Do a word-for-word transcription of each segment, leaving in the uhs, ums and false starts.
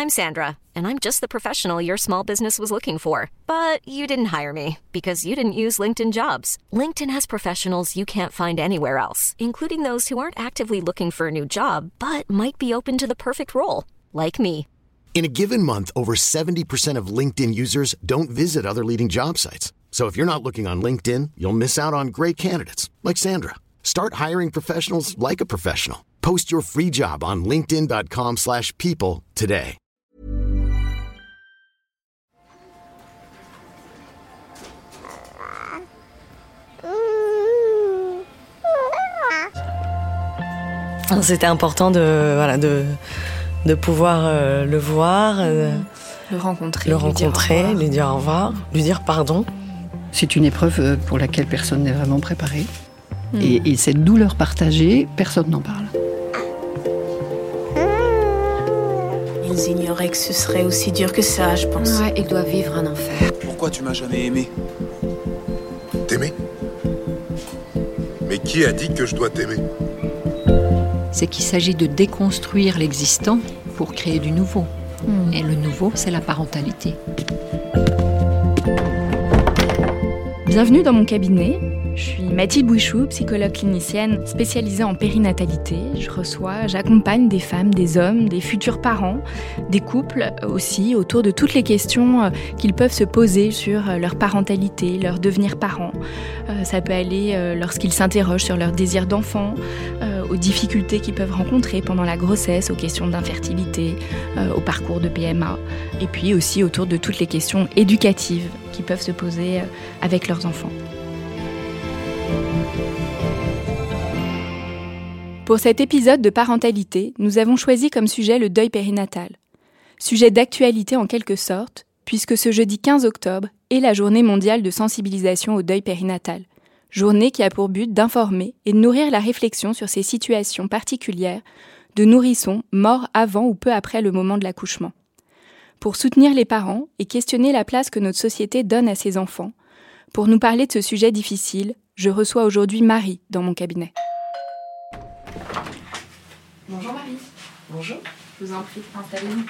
I'm Sandra, and I'm just the professional your small business was looking for. But you didn't hire me because you didn't use LinkedIn Jobs. LinkedIn has professionals you can't find anywhere else, including those who aren't actively looking for a new job, but might be open to the perfect role, like me. In a given month, over seventy percent of LinkedIn users don't visit other leading job sites. So if you're not looking on LinkedIn, you'll miss out on great candidates like Sandra. Start hiring professionals like a professional. Post your free job on linkedin.com slash people today. C'était important de, voilà, de, de pouvoir euh, le voir, euh, le rencontrer, le lui rencontrer, dire lui dire au revoir, lui dire pardon. C'est une épreuve pour laquelle personne n'est vraiment préparé. Mmh. Et, et cette douleur partagée, personne n'en parle. Ils ignoraient que ce serait aussi dur que ça, je pense. Ouais, ils doivent vivre un enfer. Pourquoi tu m'as jamais aimé ? T'aimer ? Mais qui a dit que je dois t'aimer ? C'est qu'il s'agit de déconstruire l'existant pour créer du nouveau. Mmh. Et le nouveau, c'est la parentalité. Bienvenue dans mon cabinet. Je suis Mathilde Bouichou, psychologue clinicienne spécialisée en périnatalité. Je reçois, j'accompagne des femmes, des hommes, des futurs parents, des couples aussi, autour de toutes les questions qu'ils peuvent se poser sur leur parentalité, leur devenir parent. Ça peut aller lorsqu'ils s'interrogent sur leur désir d'enfant, aux difficultés qu'ils peuvent rencontrer pendant la grossesse, aux questions d'infertilité, au parcours de P M A, et puis aussi autour de toutes les questions éducatives qu'ils peuvent se poser avec leurs enfants. Pour cet épisode de parentalité, nous avons choisi comme sujet le deuil périnatal. Sujet d'actualité en quelque sorte, puisque ce jeudi quinze octobre est la journée mondiale de sensibilisation au deuil périnatal. Journée qui a pour but d'informer et de nourrir la réflexion sur ces situations particulières de nourrissons morts avant ou peu après le moment de l'accouchement. Pour soutenir les parents et questionner la place que notre société donne à ses enfants, pour nous parler de ce sujet difficile, je reçois aujourd'hui Marie dans mon cabinet. Bonjour Marie. Bonjour. Je vous en prie, installez-vous.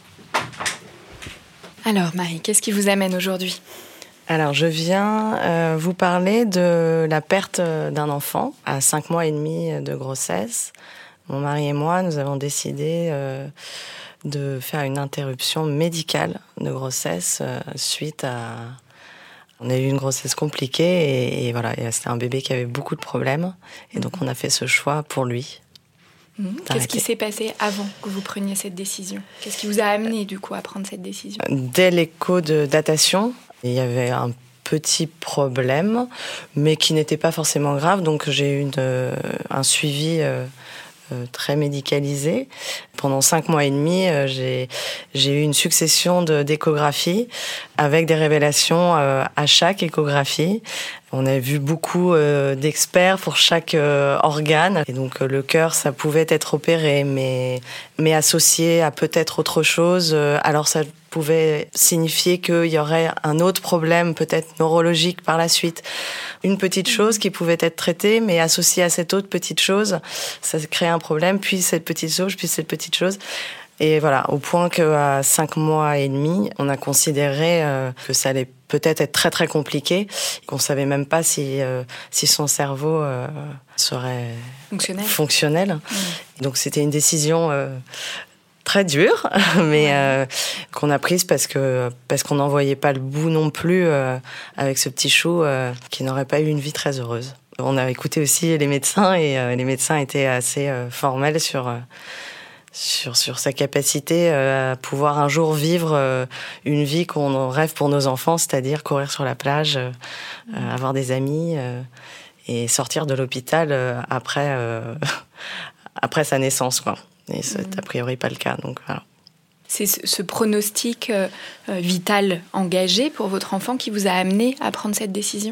Alors Marie, qu'est-ce qui vous amène aujourd'hui ? Alors je viens euh, vous parler de la perte d'un enfant à cinq mois et demi de grossesse. Mon mari et moi, nous avons décidé euh, de faire une interruption médicale de grossesse euh, suite à... On a eu une grossesse compliquée et, et voilà, et c'était un bébé qui avait beaucoup de problèmes. Et donc on a fait ce choix pour lui. Mmh. Qu'est-ce qui s'est passé avant que vous preniez cette décision ? Qu'est-ce qui vous a amené du coup à prendre cette décision ? Dès l'écho de datation, il y avait un petit problème, mais qui n'était pas forcément grave. Donc j'ai eu une, euh, un suivi euh, euh, très médicalisé. Pendant cinq mois et demi, euh, j'ai, j'ai eu une succession de, d'échographies avec des révélations euh, à chaque échographie. On a vu beaucoup euh, d'experts pour chaque euh, organe. Et donc, euh, le cœur, ça pouvait être opéré, mais, mais associé à peut-être autre chose. Euh, alors, ça pouvait signifier qu'il y aurait un autre problème, peut-être neurologique par la suite. Une petite chose qui pouvait être traitée, mais associée à cette autre petite chose, ça crée un problème, puis cette petite chose, puis cette petite chose. Et voilà, au point qu'à cinq mois et demi, on a considéré euh, que ça allait peut-être être très très compliqué, qu'on savait même pas si euh, si son cerveau euh, serait fonctionnel. fonctionnel. Mmh. Donc c'était une décision euh, très dure, mais ouais. euh, qu'on a prise parce que parce qu'on n'en voyait pas le bout non plus euh, avec ce petit chou euh, qui n'aurait pas eu une vie très heureuse. On a écouté aussi les médecins et euh, les médecins étaient assez euh, formels sur euh, Sur, sur sa capacité à pouvoir un jour vivre une vie qu'on rêve pour nos enfants, c'est-à-dire courir sur la plage, mmh. avoir des amis et sortir de l'hôpital après, après sa naissance, quoi. Et c'est mmh. a priori pas le cas, donc voilà. C'est ce pronostic euh, vital engagé pour votre enfant qui vous a amené à prendre cette décision ?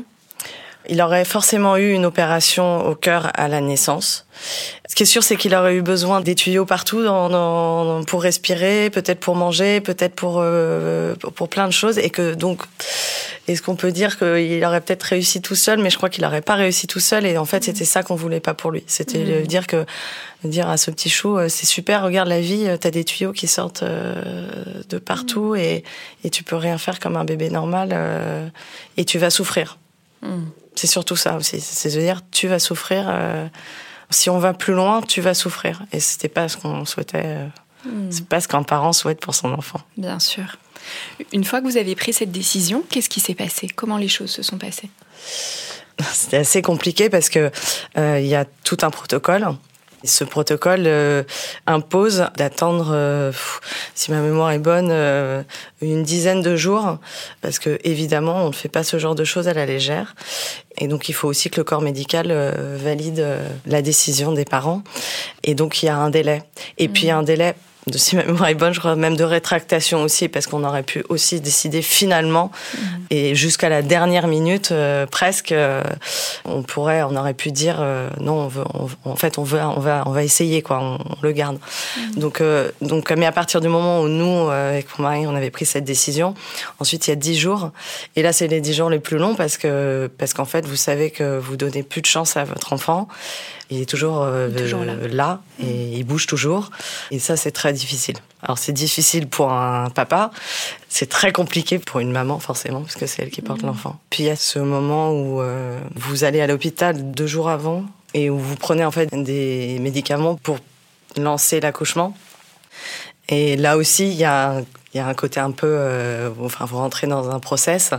Il aurait forcément eu une opération au cœur à la naissance. Ce qui est sûr, c'est qu'il aurait eu besoin des tuyaux partout dans, dans, pour respirer, peut-être pour manger, peut-être pour, euh, pour plein de choses. Et que donc, est-ce qu'on peut dire qu'il aurait peut-être réussi tout seul, mais je crois qu'il n'aurait pas réussi tout seul. Et en fait, c'était ça qu'on voulait pas pour lui. C'était mmh. dire que dire à ce petit chou, c'est super, regarde la vie, t'as des tuyaux qui sortent de partout mmh. et, et tu peux rien faire comme un bébé normal euh, et tu vas souffrir. Mmh. C'est surtout ça aussi, c'est de dire tu vas souffrir. Euh, si on va plus loin, tu vas souffrir. Et c'était pas ce qu'on souhaitait. Euh, mmh. C'est pas ce qu'un parent souhaite pour son enfant. Bien sûr. Une fois que vous avez pris cette décision, qu'est-ce qui s'est passé ? Comment les choses se sont passées ? C'était assez compliqué parce que euh, y a tout un protocole. Ce protocole euh, impose d'attendre, euh, si ma mémoire est bonne, euh, une dizaine de jours, parce que évidemment, on ne fait pas ce genre de choses à la légère. Et donc, il faut aussi que le corps médical euh, valide euh, la décision des parents. Et donc, il y a un délai. Et mmh. puis, un délai, de, si ma mémoire est bonne, je crois même de rétractation aussi, parce qu'on aurait pu aussi décider finalement, mmh. et jusqu'à la dernière minute, euh, presque, euh, on pourrait, on aurait pu dire euh, non, on veut, on, en fait, on veut, on va, on va essayer, quoi, on, on le garde. Mmh. Donc, euh, donc, mais à partir du moment où nous, euh, avec mon mari, on avait pris cette décision, ensuite il y a dix jours, et là c'est les dix jours les plus longs parce que, parce qu'en fait, vous savez que vous donnez plus de chance à votre enfant. Il est toujours, euh, il est toujours là, là et mmh. il bouge toujours. Et ça, c'est très difficile. Alors, c'est difficile pour un papa. C'est très compliqué pour une maman, forcément, parce que c'est elle qui porte mmh. l'enfant. Puis, il y a ce moment où euh, vous allez à l'hôpital deux jours avant et où vous prenez, en fait, des médicaments pour lancer l'accouchement. Et là aussi, il y a un, il y a un côté un peu... Euh, enfin, vous rentrez dans un process.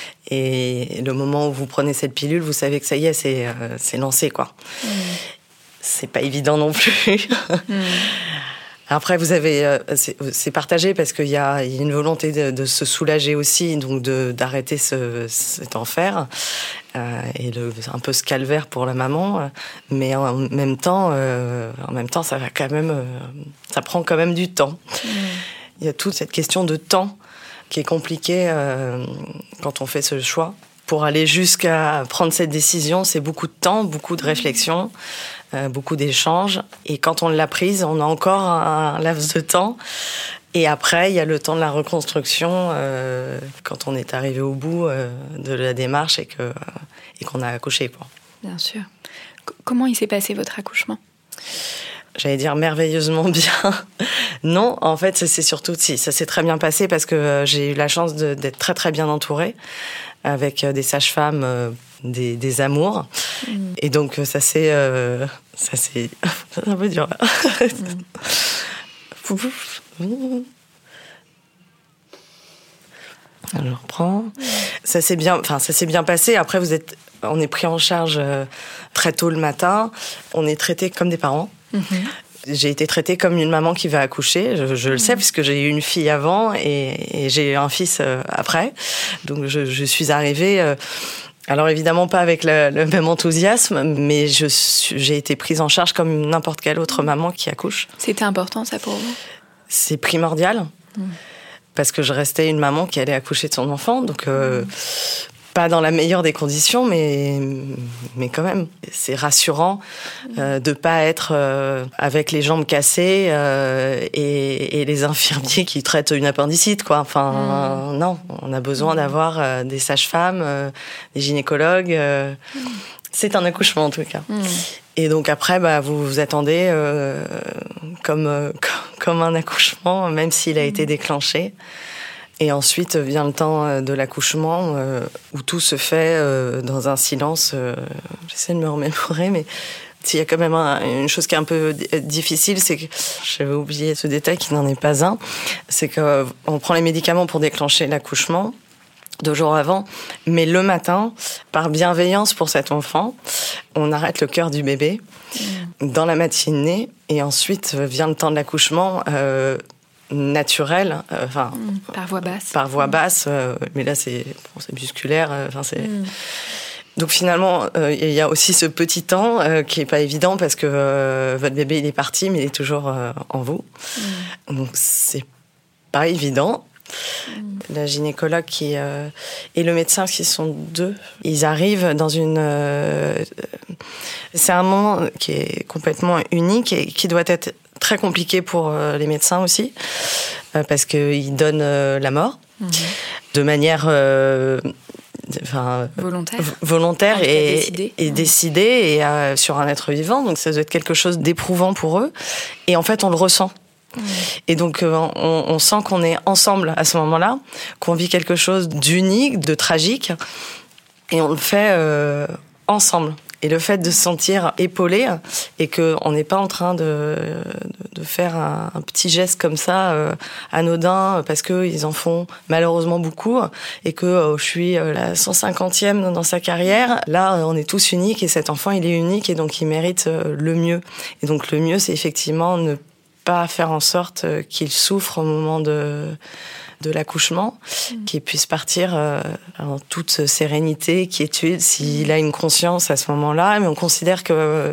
Et le moment où vous prenez cette pilule, vous savez que ça y est, c'est, euh, c'est lancé, quoi. Mmh. C'est pas évident non plus. Mmh. Après, vous avez, euh, c'est, c'est partagé parce qu'il y a, il y a une volonté de, de se soulager aussi, donc de, d'arrêter ce, cet enfer. Euh, et le, un peu ce calvaire pour la maman. Mais en même temps, euh, en même temps, ça va quand même, euh, ça prend quand même du temps. Mmh. Il y a toute cette question de temps qui est compliqué euh, quand on fait ce choix. Pour aller jusqu'à prendre cette décision, c'est beaucoup de temps, beaucoup de réflexion, euh, beaucoup d'échanges. Et quand on l'a prise, on a encore un laps de temps. Et après, il y a le temps de la reconstruction, euh, quand on est arrivé au bout euh, de la démarche et, que, euh, et qu'on a accouché, quoi. Bien sûr. C- comment il s'est passé votre accouchement ? J'allais dire merveilleusement bien. Non, en fait, ça, c'est surtout si ça s'est très bien passé parce que euh, j'ai eu la chance de, d'être très très bien entourée avec euh, des sages-femmes, euh, des, des amours, mmh. et donc ça c'est euh, ça c'est c'est un peu dur là. Mmh. Alors, je reprends. Mmh. Ça s'est bien, enfin ça s'est bien passé. Après, vous êtes, on est pris en charge euh, très tôt le matin. On est traité comme des parents. Mmh. J'ai été traitée comme une maman qui va accoucher, je, je le sais, mmh. puisque j'ai eu une fille avant et, et j'ai eu un fils euh, après. Donc je, je suis arrivée, euh, alors évidemment pas avec le, le même enthousiasme, mais je suis, j'ai été prise en charge comme n'importe quelle autre maman qui accouche. C'était important ça pour vous ? C'est primordial, mmh. parce que je restais une maman qui allait accoucher de son enfant, donc... Euh, mmh. Pas dans la meilleure des conditions, mais, mais quand même. C'est rassurant euh, de ne pas être euh, avec les jambes cassées euh, et, et les infirmiers qui traitent une appendicite, quoi. Enfin, mmh. non, on a besoin mmh. d'avoir euh, des sages-femmes, euh, des gynécologues. Euh, mmh. C'est un accouchement, en tout cas. Mmh. Et donc après, bah, vous vous attendez euh, comme, euh, comme un accouchement, même s'il a mmh. été déclenché. Et ensuite vient le temps de l'accouchement euh, où tout se fait euh, dans un silence. Euh, j'essaie de me remémorer, mais s'il y a quand même un, une chose qui est un peu difficile, c'est que j'avais oublié ce détail qui n'en est pas un, c'est qu'on prend les médicaments pour déclencher l'accouchement deux jours avant, mais le matin, par bienveillance pour cet enfant, on arrête le cœur du bébé mmh. dans la matinée, et ensuite vient le temps de l'accouchement. Euh, naturel, enfin euh, mmh, par voie basse, par voie basse, euh, mais là c'est, bon, c'est musculaire, enfin euh, c'est. Mmh. Donc finalement, il euh, y a aussi ce petit temps euh, qui est pas évident parce que euh, votre bébé il est parti, mais il est toujours euh, en vous. Mmh. Donc c'est pas évident. Mmh. La gynécologue qui, euh, et le médecin, qui sont deux, ils arrivent dans une... Euh, c'est un moment qui est complètement unique et qui doit être très compliqué pour euh, les médecins aussi, euh, parce qu'ils donnent euh, la mort mmh. de manière... Euh, Enfin, volontaire, volontaire ah, et, décidé. et décidé et euh, sur un être vivant, donc ça doit être quelque chose d'éprouvant pour eux. Et en fait, on le ressent. Mmh. Et donc, euh, on, on sent qu'on est ensemble à ce moment-là, qu'on vit quelque chose d'unique, de tragique, et on le fait euh, ensemble. Et le fait de se sentir épaulé et qu'on n'est pas en train de, de, de faire un, un petit geste comme ça, euh, anodin, parce qu'ils en font malheureusement beaucoup, et que euh, je suis la cent cinquantième dans sa carrière. Là, on est tous uniques et cet enfant, il est unique et donc il mérite le mieux. Et donc le mieux, c'est effectivement ne pas faire en sorte qu'il souffre au moment de... de l'accouchement, mmh. qu'il puisse partir euh, en toute sérénité, quiétude, s'il a une conscience à ce moment-là. Mais on considère que, euh,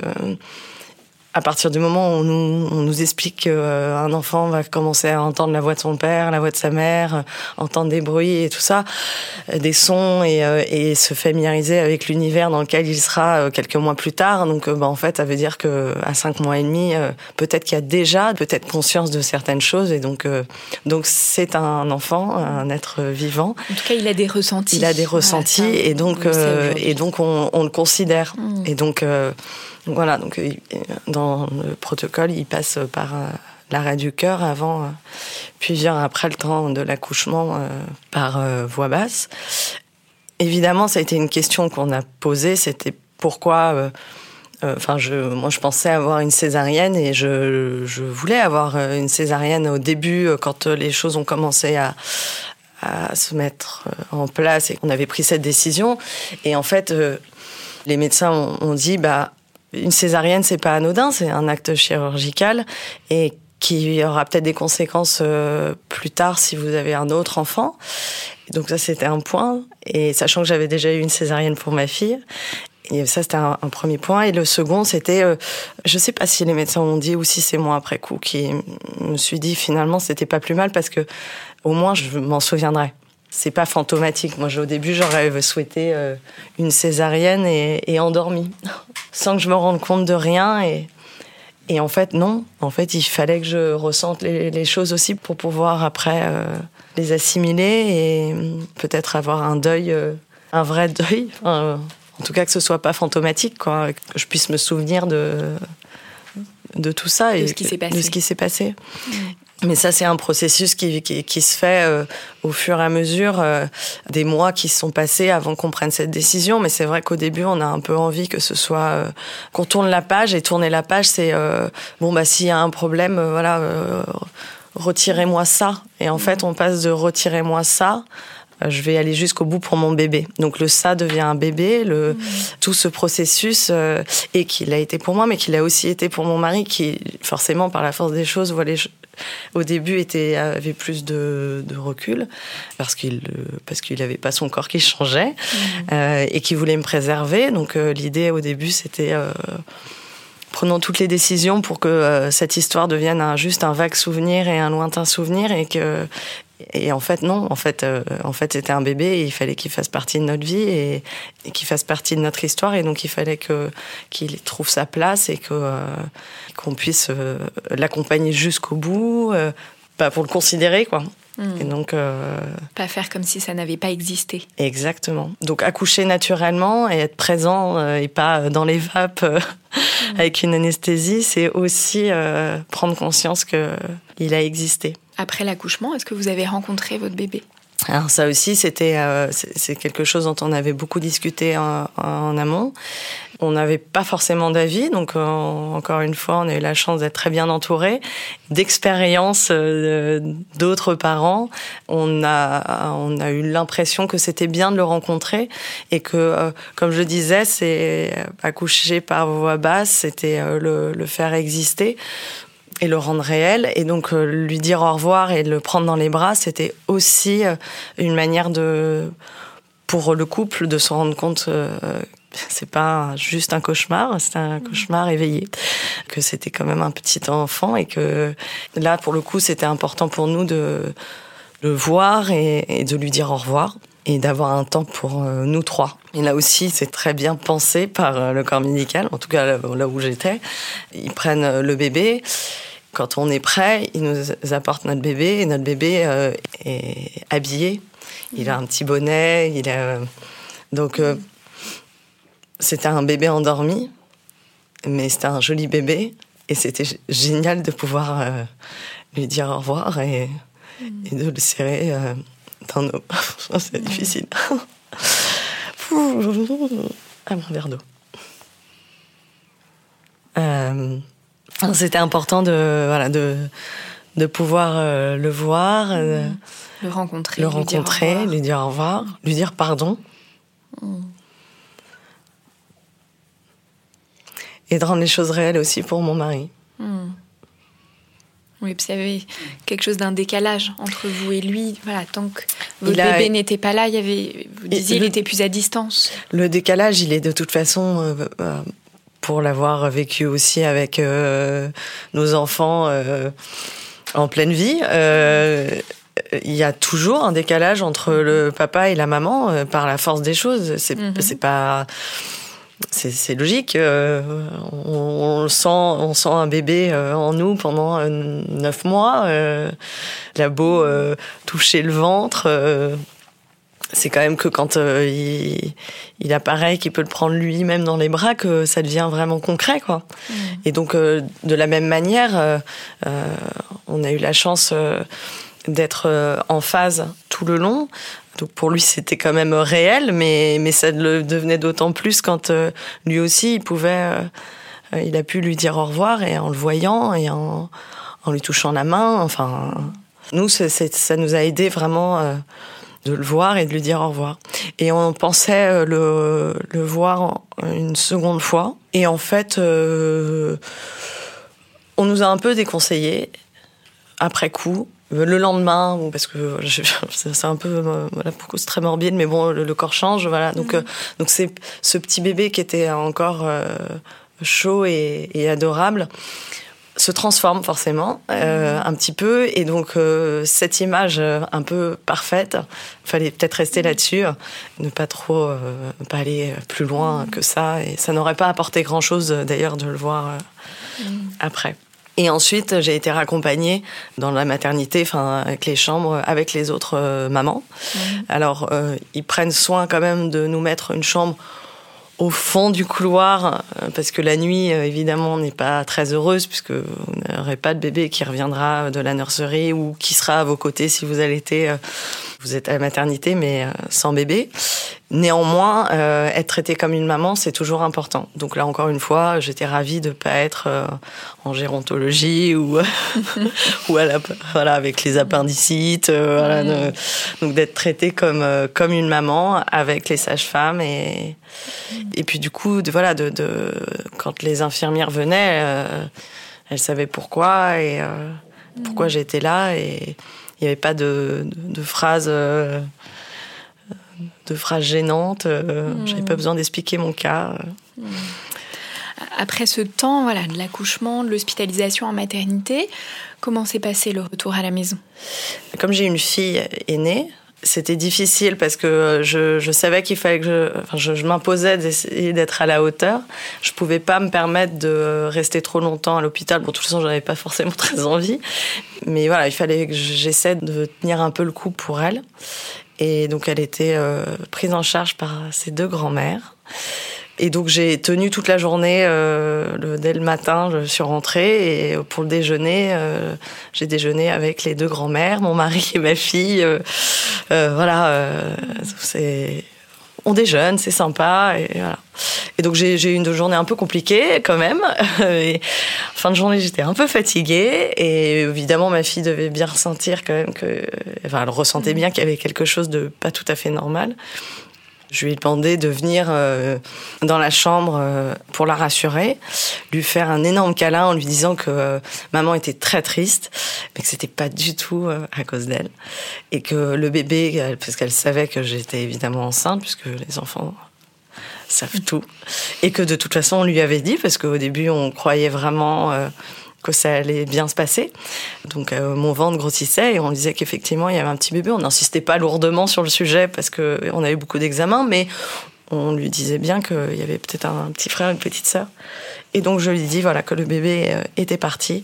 à partir du moment où on nous, on nous explique qu'un euh, enfant va commencer à entendre la voix de son père, la voix de sa mère, euh, entendre des bruits et tout ça, euh, des sons, et, euh, et se familiariser avec l'univers dans lequel il sera euh, quelques mois plus tard. Donc, euh, bah, en fait, ça veut dire que à cinq mois et demi, euh, peut-être qu'il y a déjà peut-être conscience de certaines choses, et donc, euh, donc c'est un enfant, un être vivant. En tout cas, il a des ressentis. Il a des ressentis, voilà, et donc, euh, et donc on, on le considère. Mmh. Et donc. Euh, Voilà, donc dans le protocole, il passe par euh, l'arrêt du cœur avant, euh, puis vient après le temps de l'accouchement euh, par euh, voix basse. Évidemment, ça a été une question qu'on a posée, c'était pourquoi... Enfin, euh, euh, je, moi, je pensais avoir une césarienne et je, je voulais avoir une césarienne au début, quand les choses ont commencé à... à se mettre en place et qu'on avait pris cette décision. Et en fait, euh, les médecins ont, ont dit... bah une césarienne, c'est pas anodin, c'est un acte chirurgical et qui aura peut-être des conséquences euh, plus tard si vous avez un autre enfant. Donc ça, c'était un point. Et sachant que j'avais déjà eu une césarienne pour ma fille, et ça, c'était un, un premier point. Et le second, c'était, euh, je sais pas si les médecins m'ont dit ou si c'est moi après coup qui me suis dit finalement, c'était pas plus mal parce que au moins je m'en souviendrai. C'est pas fantomatique. Moi, au début, j'aurais souhaité euh, une césarienne et, et endormie, sans que je me rende compte de rien. Et, et en fait, non. En fait, il fallait que je ressente les, les choses aussi pour pouvoir après euh, les assimiler et peut-être avoir un deuil, euh, un vrai deuil. Enfin, euh, en tout cas, que ce soit pas fantomatique, quoi. Que je puisse me souvenir de, de tout ça de et ce qui s'est passé. De ce qui s'est passé. Mmh. Mais ça, c'est un processus qui, qui, qui se fait euh, au fur et à mesure euh, des mois qui se sont passés avant qu'on prenne cette décision. Mais c'est vrai qu'au début, on a un peu envie que ce soit... Euh, qu'on tourne la page. Et tourner la page, c'est... Euh, bon, bah, s'il y a un problème, euh, voilà, euh, retirez-moi ça. Et en mmh. fait, on passe de retirez-moi ça... je vais aller jusqu'au bout pour mon bébé. Donc le ça devient un bébé, le, mmh. tout ce processus, euh, et qu'il a été pour moi, mais qu'il a aussi été pour mon mari, qui forcément, par la force des choses, voit les, au début était, avait plus de, de recul, parce qu'il parce qu'il n'avait pas son corps qui changeait, mmh. euh, et qui voulait me préserver. Donc euh, l'idée au début, c'était... Euh, prenons toutes les décisions pour que euh, cette histoire devienne un, juste un vague souvenir et un lointain souvenir, et que... Et en fait, non. En fait, euh, en fait, c'était un bébé et il fallait qu'il fasse partie de notre vie et, et qu'il fasse partie de notre histoire. Et donc, il fallait que, qu'il trouve sa place et que, euh, qu'on puisse euh, l'accompagner jusqu'au bout, euh, bah, pour le considérer, quoi. Mmh. Et donc, euh... pas faire comme si ça n'avait pas existé. Exactement. Donc, accoucher naturellement et être présent euh, et pas dans les vapes euh, mmh. avec une anesthésie, c'est aussi euh, prendre conscience qu'il a existé. Après l'accouchement, est-ce que vous avez rencontré votre bébé ? Alors ça aussi, c'était euh, c'est, c'est quelque chose dont on avait beaucoup discuté en, en amont. On n'avait pas forcément d'avis, donc euh, encore une fois, on a eu la chance d'être très bien entourés, d'expériences euh, d'autres parents. On a on a eu l'impression que c'était bien de le rencontrer et que, euh, comme je disais, c'est accoucher par voix basse, c'était euh, le, le faire exister et le rendre réel, et donc euh, lui dire au revoir et le prendre dans les bras, c'était aussi euh, une manière de, pour le couple, de se rendre compte euh, c'est pas juste un cauchemar, c'est un cauchemar éveillé, que c'était quand même un petit enfant, et que là, pour le coup, c'était important pour nous de le voir et, et de lui dire au revoir et d'avoir un temps pour euh, nous trois. Et là aussi, c'est très bien pensé par euh, le corps médical, en tout cas là, là où j'étais. Ils prennent euh, le bébé. Quand on est prêt, ils nous apportent notre bébé et notre bébé euh, est habillé. Il a un petit bonnet. Il a... Donc, euh, c'était un bébé endormi, mais c'était un joli bébé. Et c'était g- génial de pouvoir euh, lui dire au revoir et, et de le serrer euh, dans nos... C'est difficile. Ah, mon verre d'eau. Euh... C'était important de, voilà, de, de pouvoir euh, le voir, euh, le rencontrer, le lui rencontrer, dire lui dire au revoir, lui dire pardon. Mm. Et de rendre les choses réelles aussi pour mon mari. Mm. Oui, parce qu'il y avait quelque chose d'un décalage entre vous et lui. Voilà, tant que votre a... bébé n'était pas là, il y avait, vous disiez, il le... était plus à distance. Le décalage, il est de toute façon... Euh, euh, pour l'avoir vécu aussi avec euh, nos enfants euh, en pleine vie, euh, il y a toujours un décalage entre le papa et la maman euh, par la force des choses. C'est, mm-hmm. c'est pas, c'est, c'est logique. Euh, on, on le sent, on sent un bébé euh, en nous pendant euh, neuf mois. Euh, il a beau euh, toucher le ventre. Euh, C'est quand même que quand euh, il, il apparaît, qu'il peut le prendre lui-même dans les bras, que ça devient vraiment concret, quoi. Mmh. Et donc, euh, de la même manière, euh, euh, on a eu la chance euh, d'être euh, en phase tout le long. Donc pour lui, c'était quand même réel, mais, mais ça le devenait d'autant plus quand euh, lui aussi, il pouvait... Euh, il a pu lui dire au revoir, et en le voyant, et en, en lui touchant la main. Enfin, nous, c'est, c'est, ça nous a aidé vraiment... Euh, de le voir et de lui dire au revoir. Et on pensait le, le voir une seconde fois. Et en fait, euh, on nous a un peu déconseillé, après coup, le lendemain, parce que je, c'est un peu, voilà, c'est très morbide, mais bon, le, le corps change, voilà. Donc, mmh. euh, donc c'est ce petit bébé qui était encore euh, chaud et, et adorable, se transforme forcément euh, un petit peu, et donc euh, cette image un peu parfaite, fallait peut-être rester là-dessus, ne pas trop euh, pas aller plus loin que ça, et ça n'aurait pas apporté grand-chose d'ailleurs de le voir euh, mmh. après. Et ensuite, j'ai été raccompagnée dans la maternité, enfin avec les chambres, avec les autres euh, mamans. Mmh. Alors euh, ils prennent soin quand même de nous mettre une chambre au fond du couloir, parce que la nuit, évidemment, on n'est pas très heureuse, puisque vous n'aurez pas de bébé qui reviendra de la nurserie ou qui sera à vos côtés si vous allaitez. Vous êtes à la maternité, mais sans bébé. Néanmoins, euh, être traitée comme une maman, c'est toujours important. Donc là, encore une fois, j'étais ravie de ne pas être euh, en gérontologie ou, ou à la, voilà, avec les appendicites. Euh, voilà, de, donc d'être traitée comme, euh, comme une maman avec les sages-femmes. Et, et puis du coup, de, voilà, de, de, quand les infirmières venaient, euh, elles savaient pourquoi et euh, pourquoi j'étais là. Et il n'y avait pas de, de, de phrases... Euh, de phrases gênantes, euh, mmh. j'avais pas besoin d'expliquer mon cas. Mmh. Après ce temps, voilà, de l'accouchement, de l'hospitalisation en maternité, comment s'est passé le retour à la maison ? Comme j'ai une fille aînée, c'était difficile parce que je, je savais qu'il fallait que je, enfin, je, je m'imposais d'essayer d'être à la hauteur. Je pouvais pas me permettre de rester trop longtemps à l'hôpital. Bon, de toute façon, j'en avais pas forcément très envie, mais voilà, il fallait que j'essaie de tenir un peu le coup pour elle. Et donc, elle était euh, prise en charge par ses deux grands-mères. Et donc, j'ai tenu toute la journée. Euh, le, dès le matin, je suis rentrée. Et pour le déjeuner, euh, j'ai déjeuné avec les deux grands-mères, mon mari et ma fille. Euh, euh, voilà, euh, c'est... on déjeune, c'est sympa. Et, voilà. Et donc, j'ai, j'ai eu une journée un peu compliquée, quand même. Et fin de journée, j'étais un peu fatiguée. Et évidemment, ma fille devait bien ressentir quand même que... Enfin, elle ressentait bien qu'il y avait quelque chose de pas tout à fait normal. Je lui ai demandé de venir euh, dans la chambre euh, pour la rassurer, lui faire un énorme câlin en lui disant que euh, maman était très triste, mais que c'était pas du tout euh, à cause d'elle. Et que le bébé, parce qu'elle savait que j'étais évidemment enceinte, puisque les enfants savent tout. Et que de toute façon, on lui avait dit, parce qu'au début, on croyait vraiment... Euh, que ça allait bien se passer. Donc euh, mon ventre grossissait et on disait qu'effectivement il y avait un petit bébé. On n'insistait pas lourdement sur le sujet parce qu'on avait beaucoup d'examens, mais on lui disait bien qu'il y avait peut-être un petit frère, une petite sœur. Et donc je lui dis voilà, que le bébé était parti.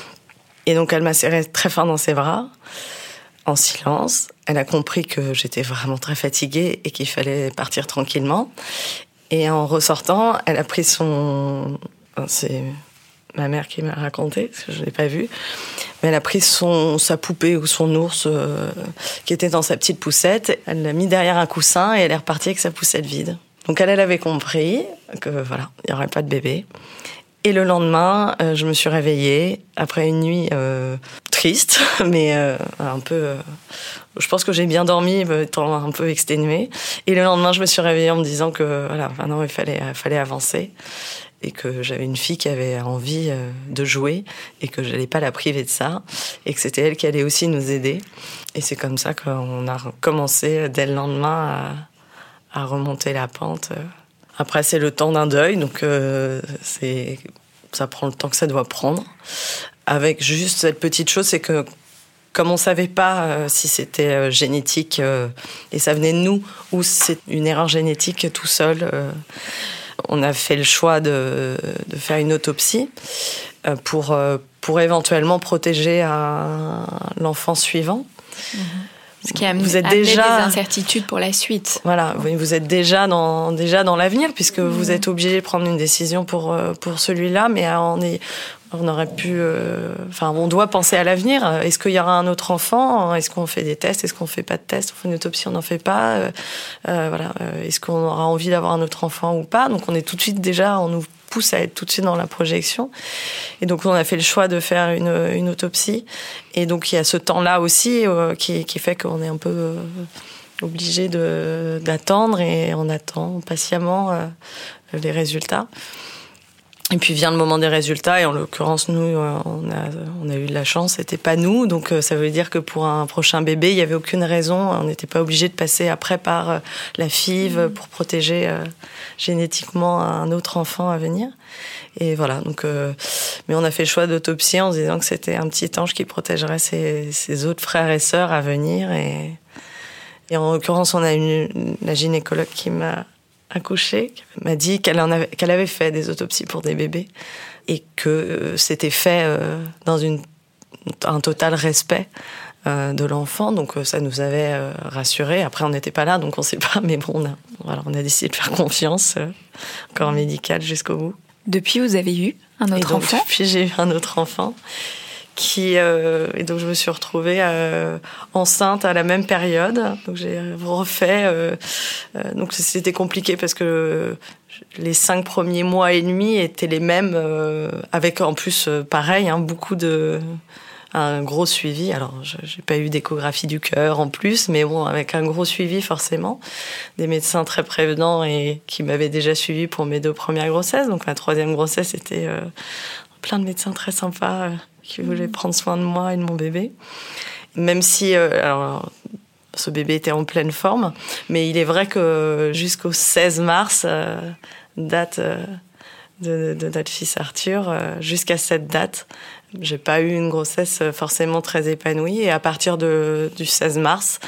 Et donc elle m'a serré très fort dans ses bras, en silence. Elle a compris que j'étais vraiment très fatiguée et qu'il fallait partir tranquillement. Et en ressortant, elle a pris son... C'est ma mère qui m'a raconté, parce que je ne l'ai pas vu. Mais elle a pris son, sa poupée ou son ours euh, qui était dans sa petite poussette. Elle l'a mis derrière un coussin et elle est repartie avec sa poussette vide. Donc elle, elle avait compris que voilà, il n'y aurait pas de bébé. Et le lendemain, euh, je me suis réveillée après une nuit euh, triste, mais euh, un peu... Euh, je pense que j'ai bien dormi, étant un peu exténuée. Et le lendemain, je me suis réveillée en me disant que voilà, maintenant il fallait, fallait avancer. Et que j'avais une fille qui avait envie euh, de jouer et que je n'allais pas la priver de ça. Et que c'était elle qui allait aussi nous aider. Et c'est comme ça qu'on a commencé dès le lendemain à, à remonter la pente. Après, c'est le temps d'un deuil, donc euh, c'est, ça prend le temps que ça doit prendre. Avec juste cette petite chose, c'est que comme on ne savait pas euh, si c'était euh, génétique euh, et ça venait de nous ou c'est une erreur génétique tout seul, euh, on a fait le choix de, de faire une autopsie euh, pour, euh, pour éventuellement protéger un, l'enfant suivant. Mmh. Ce qui a amené, vous êtes amené déjà des incertitudes pour la suite. Voilà, vous êtes déjà dans, déjà dans l'avenir, puisque mmh. vous êtes obligé de prendre une décision pour, pour celui-là, mais on, est, on aurait pu... Euh, enfin, on doit penser à l'avenir. Est-ce qu'il y aura un autre enfant ? Est-ce qu'on fait des tests ? Est-ce qu'on ne fait pas de tests ? On fait une autopsie, on n'en fait pas. Euh, euh, voilà. Est-ce qu'on aura envie d'avoir un autre enfant ou pas ? Donc on est tout de suite déjà... On nous pousse à être tout de suite dans la projection. Et donc, on a fait le choix de faire une, une autopsie. Et donc, il y a ce temps-là aussi euh, qui, qui fait qu'on est un peu euh, obligé de, d'attendre et on attend patiemment euh, les résultats. Et puis vient le moment des résultats et en l'occurrence, nous, on a, on a eu de la chance, c'était pas nous. Donc ça veut dire que pour un prochain bébé, il n'y avait aucune raison. On n'était pas obligé de passer après par la F I V pour protéger euh, génétiquement un autre enfant à venir. Et voilà, donc, euh, mais on a fait le choix d'autopsie en se disant que c'était un petit ange qui protégerait ses, ses autres frères et sœurs à venir. Et, et en l'occurrence, on a une, la gynécologue qui m'a accouchée, qui m'a dit qu'elle, en avait, qu'elle avait fait des autopsies pour des bébés et que euh, c'était fait euh, dans une, un total respect euh, de l'enfant. Donc euh, ça nous avait euh, rassurés. Après, on n'était pas là, donc on ne sait pas. Mais bon, on a, voilà, on a décidé de faire confiance, euh, corps médical jusqu'au bout. Depuis, vous avez eu un autre et donc, enfant ? Depuis, j'ai eu un autre enfant. Qui, euh, et donc je me suis retrouvée euh, enceinte à la même période. Donc j'ai refait. Euh, euh, donc c'était compliqué parce que les cinq premiers mois et demi étaient les mêmes, euh, avec en plus euh, pareil, hein, beaucoup de un gros suivi. Alors je, j'ai pas eu d'échographie du cœur en plus, mais bon, avec un gros suivi forcément, des médecins très prévenants et qui m'avaient déjà suivi pour mes deux premières grossesses. Donc la troisième grossesse était euh, plein de médecins très sympas. Euh, qui voulait prendre soin de moi et de mon bébé. Même si euh, alors, ce bébé était en pleine forme, mais il est vrai que jusqu'au seize mars, euh, date euh, de, de notre fils Arthur, euh, jusqu'à cette date, j'ai pas eu une grossesse forcément très épanouie. Et à partir de, du seize mars,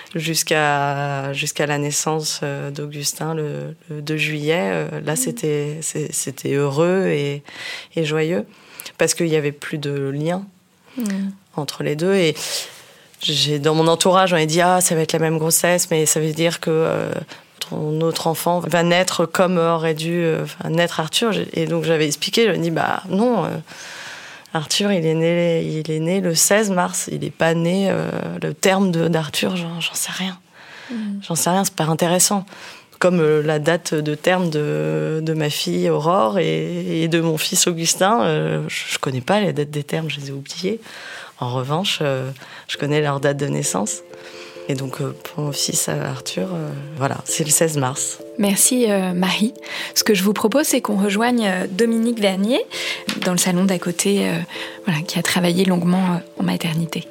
jusqu'à, jusqu'à la naissance d'Augustin, le, le deux juillet, euh, là, c'était, c'était heureux et, et joyeux. Parce qu'il n'y avait plus de lien mmh. entre les deux. Et j'ai, dans mon entourage, on a dit « Ah, ça va être la même grossesse, mais ça veut dire que euh, ton autre enfant va naître comme aurait dû euh, naître Arthur. » Et donc, j'avais expliqué, je dit « Bah non, euh, Arthur, il est, né, il est né le seize mars. Il n'est pas né euh, le terme de, d'Arthur, j'en, j'en sais rien. Mmh. J'en sais rien, c'est pas intéressant. » Comme la date de terme de, de ma fille Aurore et, et de mon fils Augustin. Euh, je ne connais pas les dates des termes, je les ai oubliées. En revanche, euh, je connais leur date de naissance. Et donc, euh, pour mon fils Arthur, euh, voilà, c'est le seize mars. Merci euh, Marie. Ce que je vous propose, c'est qu'on rejoigne Dominique Vernier, dans le salon d'à côté, euh, voilà, qui a travaillé longuement euh, en maternité.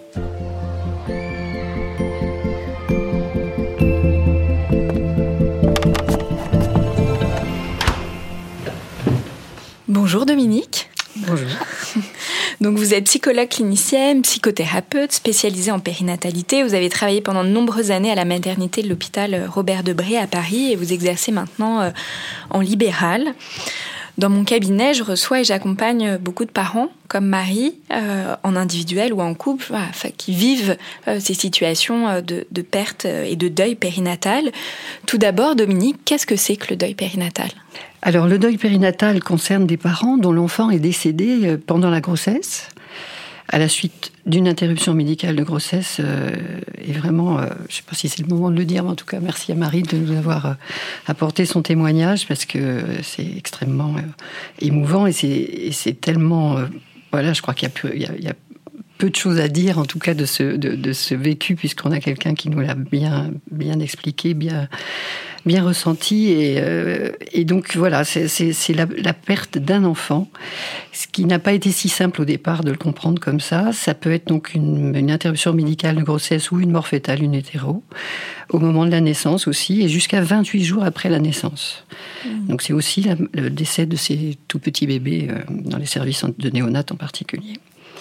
Bonjour Dominique. Bonjour. Donc vous êtes psychologue clinicienne, psychothérapeute, spécialisée en périnatalité. Vous avez travaillé pendant de nombreuses années à la maternité de l'hôpital Robert Debré à Paris et vous exercez maintenant en libéral. Dans mon cabinet, je reçois et j'accompagne beaucoup de parents, comme Marie, euh, en individuel ou en couple, voilà, qui vivent euh, ces situations de, de perte et de deuil périnatal. Tout d'abord, Dominique, qu'est-ce que c'est que le deuil périnatal ? Alors, le deuil périnatal concerne des parents dont l'enfant est décédé pendant la grossesse, à la suite d'une interruption médicale de grossesse. Euh, et vraiment, euh, je ne sais pas si c'est le moment de le dire, mais en tout cas, merci à Marie de nous avoir euh, apporté son témoignage, parce que c'est extrêmement euh, émouvant et c'est, et c'est tellement... Euh, voilà, je crois qu'il y a, peu, il y a, il y a peu de choses à dire, en tout cas, de ce, de, de ce vécu, puisqu'on a quelqu'un qui nous l'a bien, bien expliqué, bien... bien ressenti et, euh, et donc voilà, c'est, c'est, c'est la, la perte d'un enfant, ce qui n'a pas été si simple au départ de le comprendre comme ça. Ça peut être donc une, une interruption médicale de grossesse ou une mort fétale in utero, au moment de la naissance aussi, et jusqu'à vingt-huit jours après la naissance. Mmh. Donc c'est aussi la, le décès de ces tout petits bébés euh, dans les services de néonat en particulier.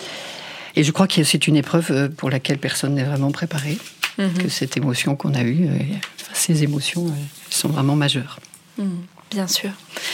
Et je crois que c'est une épreuve pour laquelle personne n'est vraiment préparé. Mmh. Que cette émotion qu'on a eue, euh, ces émotions euh, sont vraiment majeures. Mmh, bien sûr.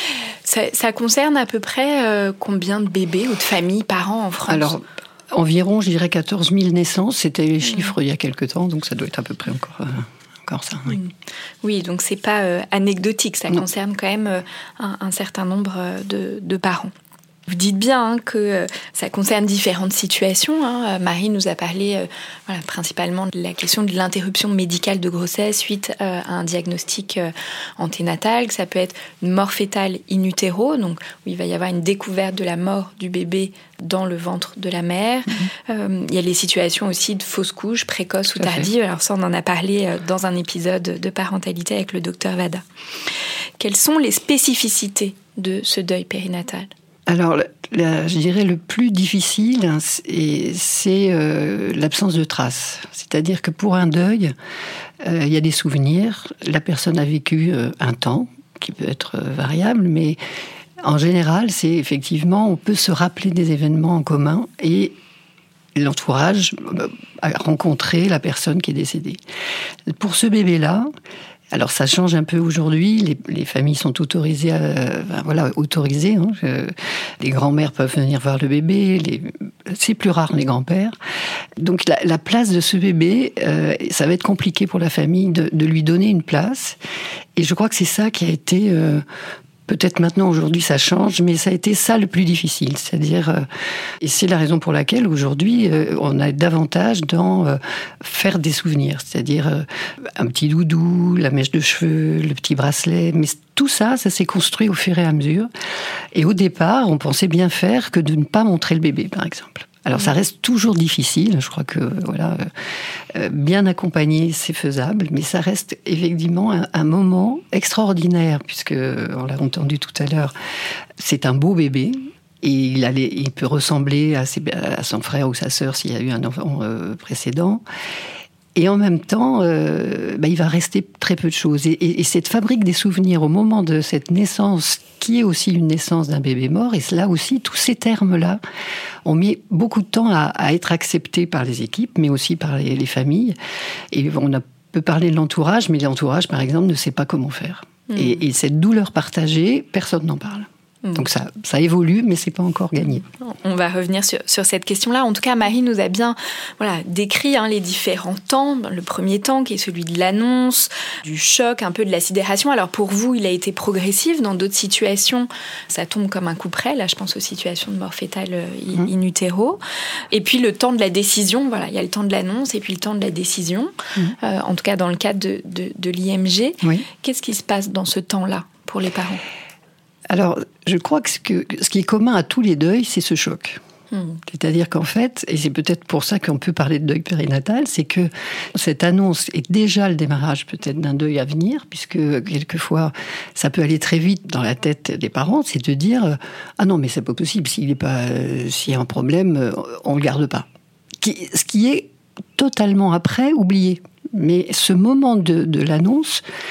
Ça, ça concerne à peu près euh, combien de bébés ou de familles par an en France ? Alors, environ, je dirais quatorze mille naissances. C'était les chiffres mmh. il y a quelque temps, donc ça doit être à peu près encore, euh, encore ça. Oui, mmh. oui, donc c'est pas euh, anecdotique, ça non. concerne quand même euh, un, un certain nombre de, de parents. Vous dites bien hein, que ça concerne différentes situations. Hein. Marie nous a parlé euh, voilà, principalement de la question de l'interruption médicale de grossesse suite euh, à un diagnostic euh, anténatal, que ça peut être une mort fétale in utero, donc où il va y avoir une découverte de la mort du bébé dans le ventre de la mère. Mmh. Euh, il y a les situations aussi de fausse couche, précoce ou tardive. Alors ça, on en a parlé dans un épisode de parentalité avec le docteur Vada. Quelles sont les spécificités de ce deuil périnatal ? Alors, la, je dirais le plus difficile, hein, c'est, c'est euh, l'absence de traces. C'est-à-dire que pour un deuil, euh, il y a des souvenirs. La personne a vécu euh, un temps, qui peut être euh, variable, mais en général, c'est effectivement, on peut se rappeler des événements en commun et l'entourage a rencontré la personne qui est décédée. Pour ce bébé-là, alors ça change un peu aujourd'hui, les, les familles sont autorisées, à, ben voilà, autorisées. Hein, je, les grands-mères peuvent venir voir le bébé, les, c'est plus rare les grands-pères. Donc la, la place de ce bébé, euh, ça va être compliqué pour la famille de, de lui donner une place. Et je crois que c'est ça qui a été... Euh, Peut-être maintenant, aujourd'hui, ça change, mais ça a été ça le plus difficile. C'est-à-dire, euh, et c'est la raison pour laquelle, aujourd'hui, euh, on a davantage dans euh, faire des souvenirs. C'est-à-dire, euh, un petit doudou, la mèche de cheveux, le petit bracelet. Mais tout ça, ça s'est construit au fur et à mesure. Et au départ, on pensait bien faire que de ne pas montrer le bébé, par exemple. Alors ça reste toujours difficile, je crois que voilà, euh, bien accompagné c'est faisable, mais ça reste effectivement un, un moment extraordinaire, puisque on l'a entendu tout à l'heure, c'est un beau bébé. Et il, allait, il peut ressembler à, ses, à son frère ou sa sœur s'il y a eu un enfant euh, précédent. Et en même temps, euh, bah, il va rester très peu de choses. Et, et, et cette fabrique des souvenirs au moment de cette naissance, qui est aussi une naissance d'un bébé mort, et là aussi, tous ces termes-là ont mis beaucoup de temps à, à être acceptés par les équipes, mais aussi par les, les familles. Et on a, peut parler de l'entourage, mais l'entourage, par exemple, ne sait pas comment faire. Mmh. Et, et cette douleur partagée, personne n'en parle. Donc ça, ça évolue, mais c'est pas encore gagné. On va revenir sur, sur cette question-là. En tout cas, Marie nous a bien voilà, décrit hein, les différents temps. Le premier temps qui est celui de l'annonce, du choc, un peu de la sidération. Alors pour vous, il a été progressif. Dans d'autres situations, ça tombe comme un coup près. Là, je pense aux situations de mort fétale in, in utero. Et puis le temps de la décision. Voilà, il y a le temps de l'annonce et puis le temps de la décision. Mmh. Euh, en tout cas, dans le cadre de, de, de l'I M G. Oui. Qu'est-ce qui se passe dans ce temps-là pour les parents ? Alors, je crois que ce, que ce qui est commun à tous les deuils, c'est ce choc. Mmh. C'est-à-dire qu'en fait, et c'est peut-être pour ça qu'on peut parler de deuil périnatal, c'est que cette annonce est déjà le démarrage peut-être d'un deuil à venir, puisque quelquefois, ça peut aller très vite dans la tête des parents, c'est de dire « Ah non, mais c'est pas possible, s'il, est pas, euh, s'il y a un problème, on le garde pas ». Ce qui est totalement après oublié. Mais ce moment de, de l'annonce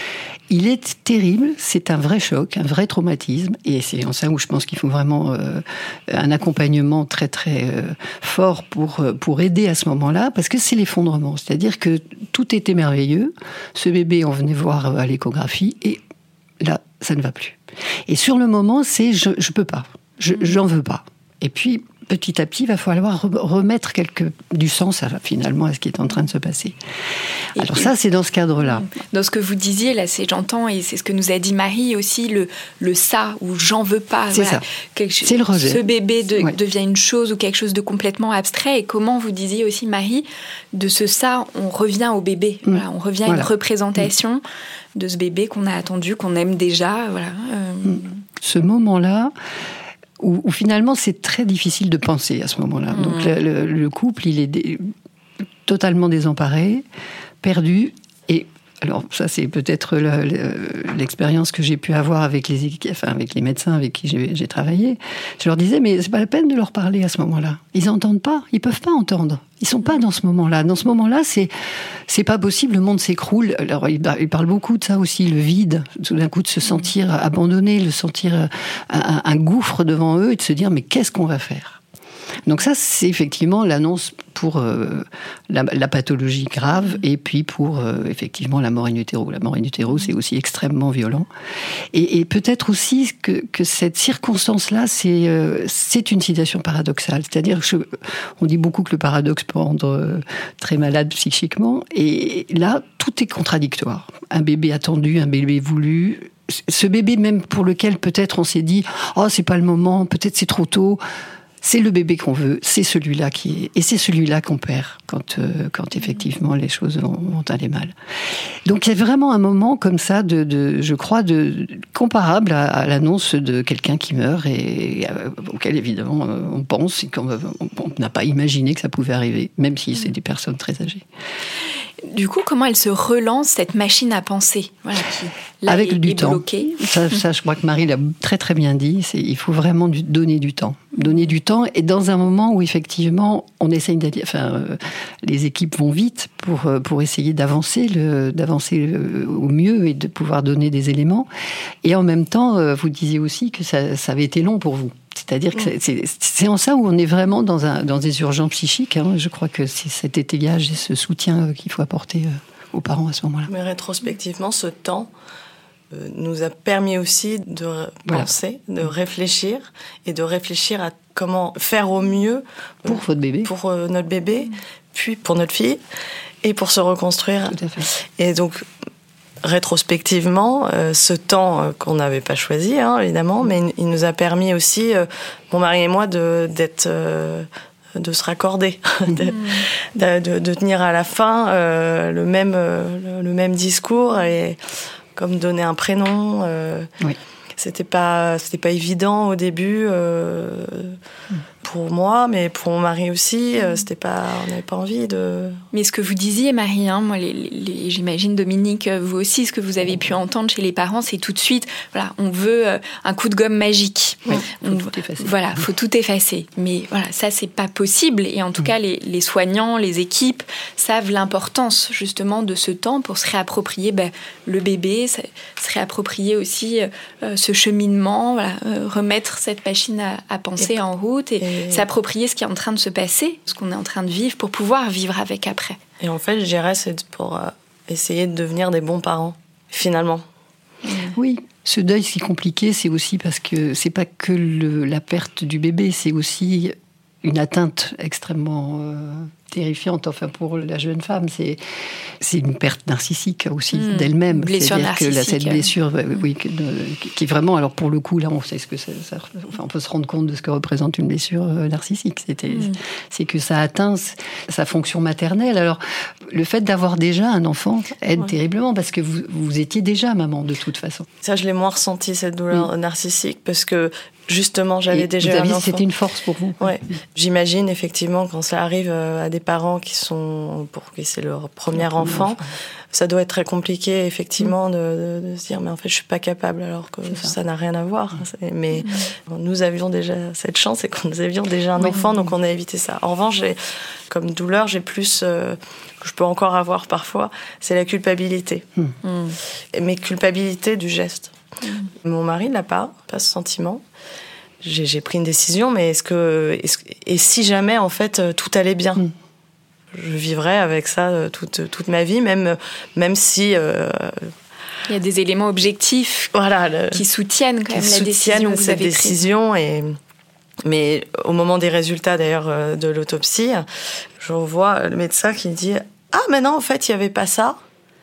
il est terrible, c'est un vrai choc, un vrai traumatisme, et c'est en ça où je pense qu'il faut vraiment euh, un accompagnement très très euh, fort pour, pour aider à ce moment-là, parce que c'est l'effondrement, c'est-à-dire que tout était merveilleux, ce bébé on venait voir à l'échographie, et là, ça ne va plus. Et sur le moment, c'est je je peux pas, je, j'en veux pas. Et puis, petit à petit, il va falloir remettre quelque, du sens à, finalement à ce qui est en train de se passer. Et Alors puis, ça, c'est dans ce cadre-là. Dans ce que vous disiez, là, c'est, j'entends, et c'est ce que nous a dit Marie aussi, le, le ça, ou j'en veux pas. C'est voilà. ça, quelque, c'est le rejet. Ce bébé de, ouais. devient une chose ou quelque chose de complètement abstrait. Et comment vous disiez aussi, Marie, de ce ça, on revient au bébé. Mmh. Voilà, on revient voilà. à une représentation mmh. de ce bébé qu'on a attendu, qu'on aime déjà. Voilà. Euh... Mmh. Ce moment-là... Où, où finalement c'est très difficile de penser à ce moment-là. Mmh. Donc le, le, le couple, il est dé, totalement désemparé, perdu, et alors ça c'est peut-être le, le, l'expérience que j'ai pu avoir avec les, enfin, avec les médecins avec qui j'ai, j'ai travaillé. Je leur disais, mais c'est pas la peine de leur parler à ce moment-là. Ils n'entendent pas, ils peuvent pas entendre. Ils sont pas dans ce moment-là. Dans ce moment-là, c'est c'est pas possible. Le monde s'écroule. Alors ils parlent beaucoup de ça aussi, le vide. Tout d'un coup, de se sentir abandonné, de sentir un, un gouffre devant eux et de se dire mais qu'est-ce qu'on va faire ? Donc ça, c'est effectivement l'annonce pour euh, la, la pathologie grave et puis pour euh, effectivement la mort in utero. La mort in utero, c'est aussi extrêmement violent. Et, et peut-être aussi que, que cette circonstance-là, c'est, euh, c'est une situation paradoxale. C'est-à-dire que je, on dit beaucoup que le paradoxe peut rendre euh, très malade psychiquement. Et là, tout est contradictoire. Un bébé attendu, un bébé voulu. Ce bébé même pour lequel peut-être on s'est dit « Oh, c'est pas le moment, peut-être c'est trop tôt ». C'est le bébé qu'on veut, c'est celui-là qui est, et c'est celui-là qu'on perd quand, euh, quand effectivement les choses vont, vont aller mal. Donc il y a vraiment un moment comme ça, de, de, je crois, de, comparable à, à l'annonce de quelqu'un qui meurt et, et euh, auquel évidemment euh, on pense et qu'on on n'a pas imaginé que ça pouvait arriver, même si c'est des personnes très âgées. Du coup, comment elle se relance, cette machine à penser, voilà, qui là, avec est, du est temps. bloquée. Ça, ça, je crois que Marie l'a très très bien dit. C'est, il faut vraiment du, donner du temps, donner du temps, et dans un moment où effectivement on essaye d'aller, enfin, euh, les équipes vont vite pour pour essayer d'avancer, le, d'avancer le, au mieux et de pouvoir donner des éléments. Et en même temps, euh, vous disiez aussi que ça, ça avait été long pour vous. C'est-à-dire que c'est, c'est, c'est en ça où on est vraiment dans, un, dans des urgences psychiques. Hein. Je crois que c'est cet étayage et ce soutien qu'il faut apporter aux parents à ce moment-là. Mais rétrospectivement, ce temps euh, nous a permis aussi de voilà. penser, de réfléchir, et de réfléchir à comment faire au mieux pour euh, votre bébé, pour euh, notre bébé, puis pour notre fille, et pour se reconstruire. Tout à fait. Et donc, rétrospectivement, euh, ce temps euh, qu'on n'avait pas choisi, hein, évidemment, mais il nous a permis aussi, euh, mon mari et moi, de, d'être, euh, de se raccorder, de, de, de, de tenir à la fin euh, le même, euh, le même discours, et comme donner un prénom. Euh, oui. C'était pas, c'était pas évident au début euh, pour moi, mais pour mon mari aussi. Euh, c'était pas, on n'avait pas envie de. Mais ce que vous disiez, Marie, hein, moi, les, les, j'imagine Dominique, vous aussi, ce que vous avez pu entendre chez les parents, c'est tout de suite, voilà, on veut euh, un coup de gomme magique. Oui, on, faut tout effacer. Voilà, faut tout effacer. Mais voilà, ça, c'est pas possible. Et en tout mmh. cas, les, les soignants, les équipes savent l'importance justement de ce temps pour se réapproprier ben, le bébé, se réapproprier aussi euh, ce cheminement, voilà, euh, remettre cette machine à, à penser et, en route et, et s'approprier ce qui est en train de se passer, ce qu'on est en train de vivre, pour pouvoir vivre avec après. Et en fait, je dirais, c'est pour euh, essayer de devenir des bons parents, finalement. Oui, ce deuil si compliqué, c'est aussi parce que c'est pas que le, la perte du bébé, c'est aussi une atteinte extrêmement euh, terrifiante, enfin pour la jeune femme, c'est c'est une perte narcissique aussi mmh, d'elle-même. Blessure C'est-à-dire narcissique. Que là, cette blessure, mmh. oui, qui, qui vraiment, alors pour le coup, là, on sait ce que ça, ça, enfin, on peut se rendre compte de ce que représente une blessure narcissique. C'était, mmh. c'est que ça atteint sa fonction maternelle. Alors, le fait d'avoir déjà un enfant aide ouais. terriblement parce que vous, vous étiez déjà maman de toute façon. Ça, je l'ai moins ressenti, cette douleur mmh. narcissique, parce que Justement, j'avais Et déjà vous aviez, un enfant. C'était une force pour vous. Ouais. J'imagine effectivement quand ça arrive à des parents qui sont pour qui c'est leur premier, leur premier enfant, enfant, ça doit être très compliqué effectivement mmh. de, de, de se dire mais en fait je suis pas capable alors que ça. ça n'a rien à voir. Mmh. Mais mmh. nous avions déjà cette chance et que nous avions déjà un oui. enfant, donc on a évité ça. En revanche, j'ai, comme douleur, j'ai plus euh, que je peux encore avoir parfois, c'est la culpabilité. Mmh. Mmh. Mais culpabilité du geste. Mmh. Mon mari n'a pas, pas ce sentiment. J'ai, j'ai pris une décision, mais est-ce que, est-ce, et si jamais en fait tout allait bien, mmh. je vivrais avec ça toute toute ma vie, même même si euh, il y a des éléments objectifs, voilà, le, qui soutiennent quand même la décision que vous cette avez décision prise. Et mais au moment des résultats d'ailleurs de l'autopsie, je revois le médecin qui me dit ah mais non en fait il y avait pas ça.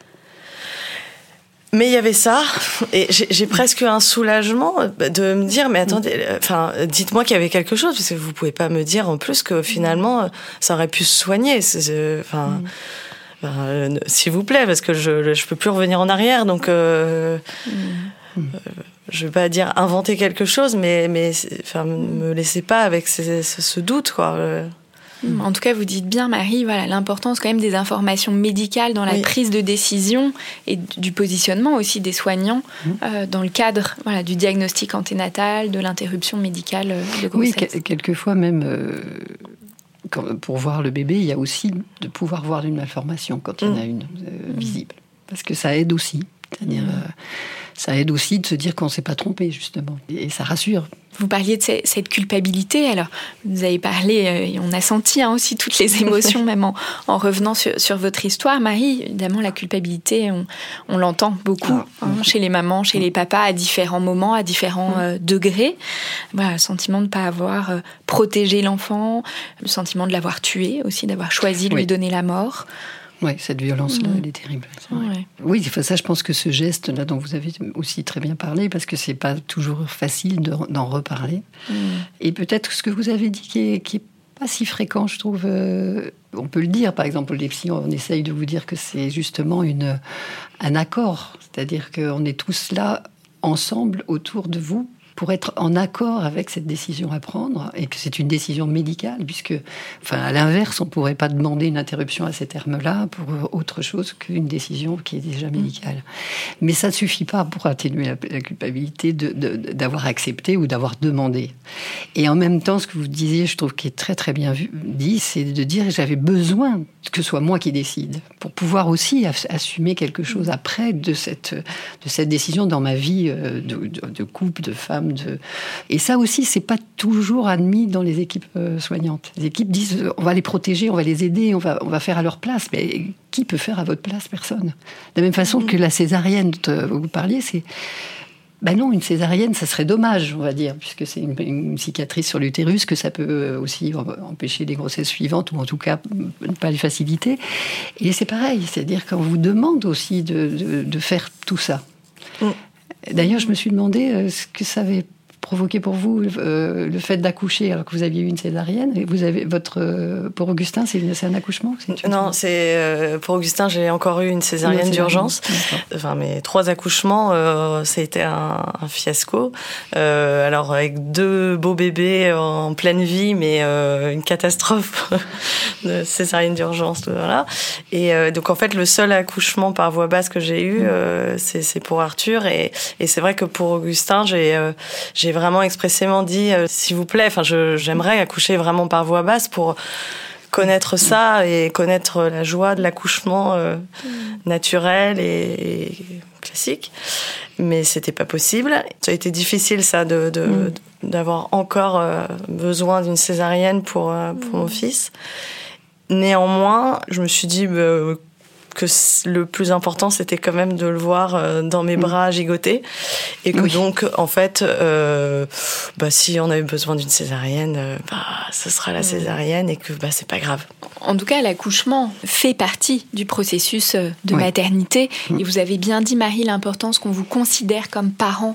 Mais il y avait ça, et j'ai, j'ai presque eu un soulagement de me dire, mais attendez, enfin, dites-moi qu'il y avait quelque chose, parce que vous pouvez pas me dire en plus que finalement, ça aurait pu se soigner. C'est, enfin, mm. ben, euh, s'il vous plaît, parce que je, je peux plus revenir en arrière, donc, euh, mm. euh, je vais pas dire inventer quelque chose, mais, mais, enfin, me laissez pas avec ce, ce doute, quoi. En tout cas, vous dites bien, Marie, voilà, l'importance quand même des informations médicales dans la oui. prise de décision et du positionnement aussi des soignants mmh. euh, dans le cadre voilà, du diagnostic anténatal, de l'interruption médicale de grossesse. Oui, quelquefois même, euh, quand, pour voir le bébé, il y a aussi de pouvoir voir une malformation quand il y en a une euh, visible. Parce que ça aide aussi. C'est-à-dire, mmh. euh, ça aide aussi de se dire qu'on ne s'est pas trompé, justement. Et, et ça rassure. Vous parliez de cette culpabilité, alors vous avez parlé, et on a senti hein, aussi toutes les émotions, même en, en revenant sur, sur votre histoire. Marie, évidemment, la culpabilité, on, on l'entend beaucoup ah, hein, chez les mamans, chez les papas, à différents moments, à différents euh, degrés. Voilà, le sentiment de ne pas avoir euh, protégé l'enfant, le sentiment de l'avoir tué aussi, d'avoir choisi de oui. lui donner la mort. Oui, cette violence-là, mmh. elle est terrible. Ouais. Oui, ça, je pense que ce geste-là dont vous avez aussi très bien parlé, parce que c'est pas toujours facile de, d'en reparler. Mmh. Et peut-être ce que vous avez dit qui est, qui est pas si fréquent, je trouve. Euh, on peut le dire, par exemple, les psys, on essaye de vous dire que c'est justement une, un accord. C'est-à-dire qu'on est tous là, ensemble, autour de vous, pour être en accord avec cette décision à prendre, et que c'est une décision médicale, puisque, enfin, à l'inverse, on ne pourrait pas demander une interruption à ces termes-là pour autre chose qu'une décision qui est déjà médicale. Mais ça ne suffit pas pour atténuer la, la culpabilité de, de, d'avoir accepté ou d'avoir demandé. Et en même temps, ce que vous disiez, je trouve qui est très très bien vu, dit, c'est de dire que j'avais besoin que ce soit moi qui décide, pour pouvoir aussi assumer quelque chose après de cette, de cette décision dans ma vie de, de, de couple, de femme. De... Et ça aussi, c'est pas toujours admis dans les équipes euh, soignantes. Les équipes disent on va les protéger, on va les aider, on va, on va faire à leur place. Mais qui peut faire à votre place? Personne. De la même façon que la césarienne dont vous parliez, c'est ben non, une césarienne, ça serait dommage, on va dire, puisque c'est une, une cicatrice sur l'utérus, que ça peut aussi empêcher des grossesses suivantes, ou en tout cas ne pas les faciliter. Et c'est pareil, c'est-à-dire qu'on vous demande aussi de, de, de faire tout ça. Mm. D'ailleurs, je me suis demandé euh, ce que ça avait provoqué pour vous euh, le fait d'accoucher alors que vous aviez eu une césarienne. Et vous avez votre euh, pour Augustin, c'est, une, c'est un accouchement c'est Non, c'est euh, pour Augustin, j'ai encore eu une césarienne, une césarienne d'urgence. D'accord. Enfin, mes trois accouchements, euh, ça a été un, un fiasco. Euh, alors avec deux beaux bébés en pleine vie, mais euh, une catastrophe de césarienne d'urgence, voilà. Et euh, donc en fait, le seul accouchement par voie basse que j'ai eu, euh, c'est, c'est pour Arthur. Et, et c'est vrai que pour Augustin, j'ai euh, j'ai vraiment expressément dit euh, s'il vous plaît, enfin je, j'aimerais accoucher vraiment par voie basse pour connaître ça et connaître la joie de l'accouchement euh, naturel et, et classique, mais c'était pas possible. Ça a été difficile ça de, de mm. d'avoir encore euh, besoin d'une césarienne pour euh, pour mm. mon fils. Néanmoins, je me suis dit bah, que le plus important, c'était quand même de le voir dans mes bras gigoter. Et que oui. donc, en fait, euh, bah, si on avait besoin d'une césarienne, euh, bah, ce sera la césarienne et que bah, c'est pas grave. En tout cas, l'accouchement fait partie du processus de oui. maternité. Et vous avez bien dit, Marie, l'importance qu'on vous considère comme parent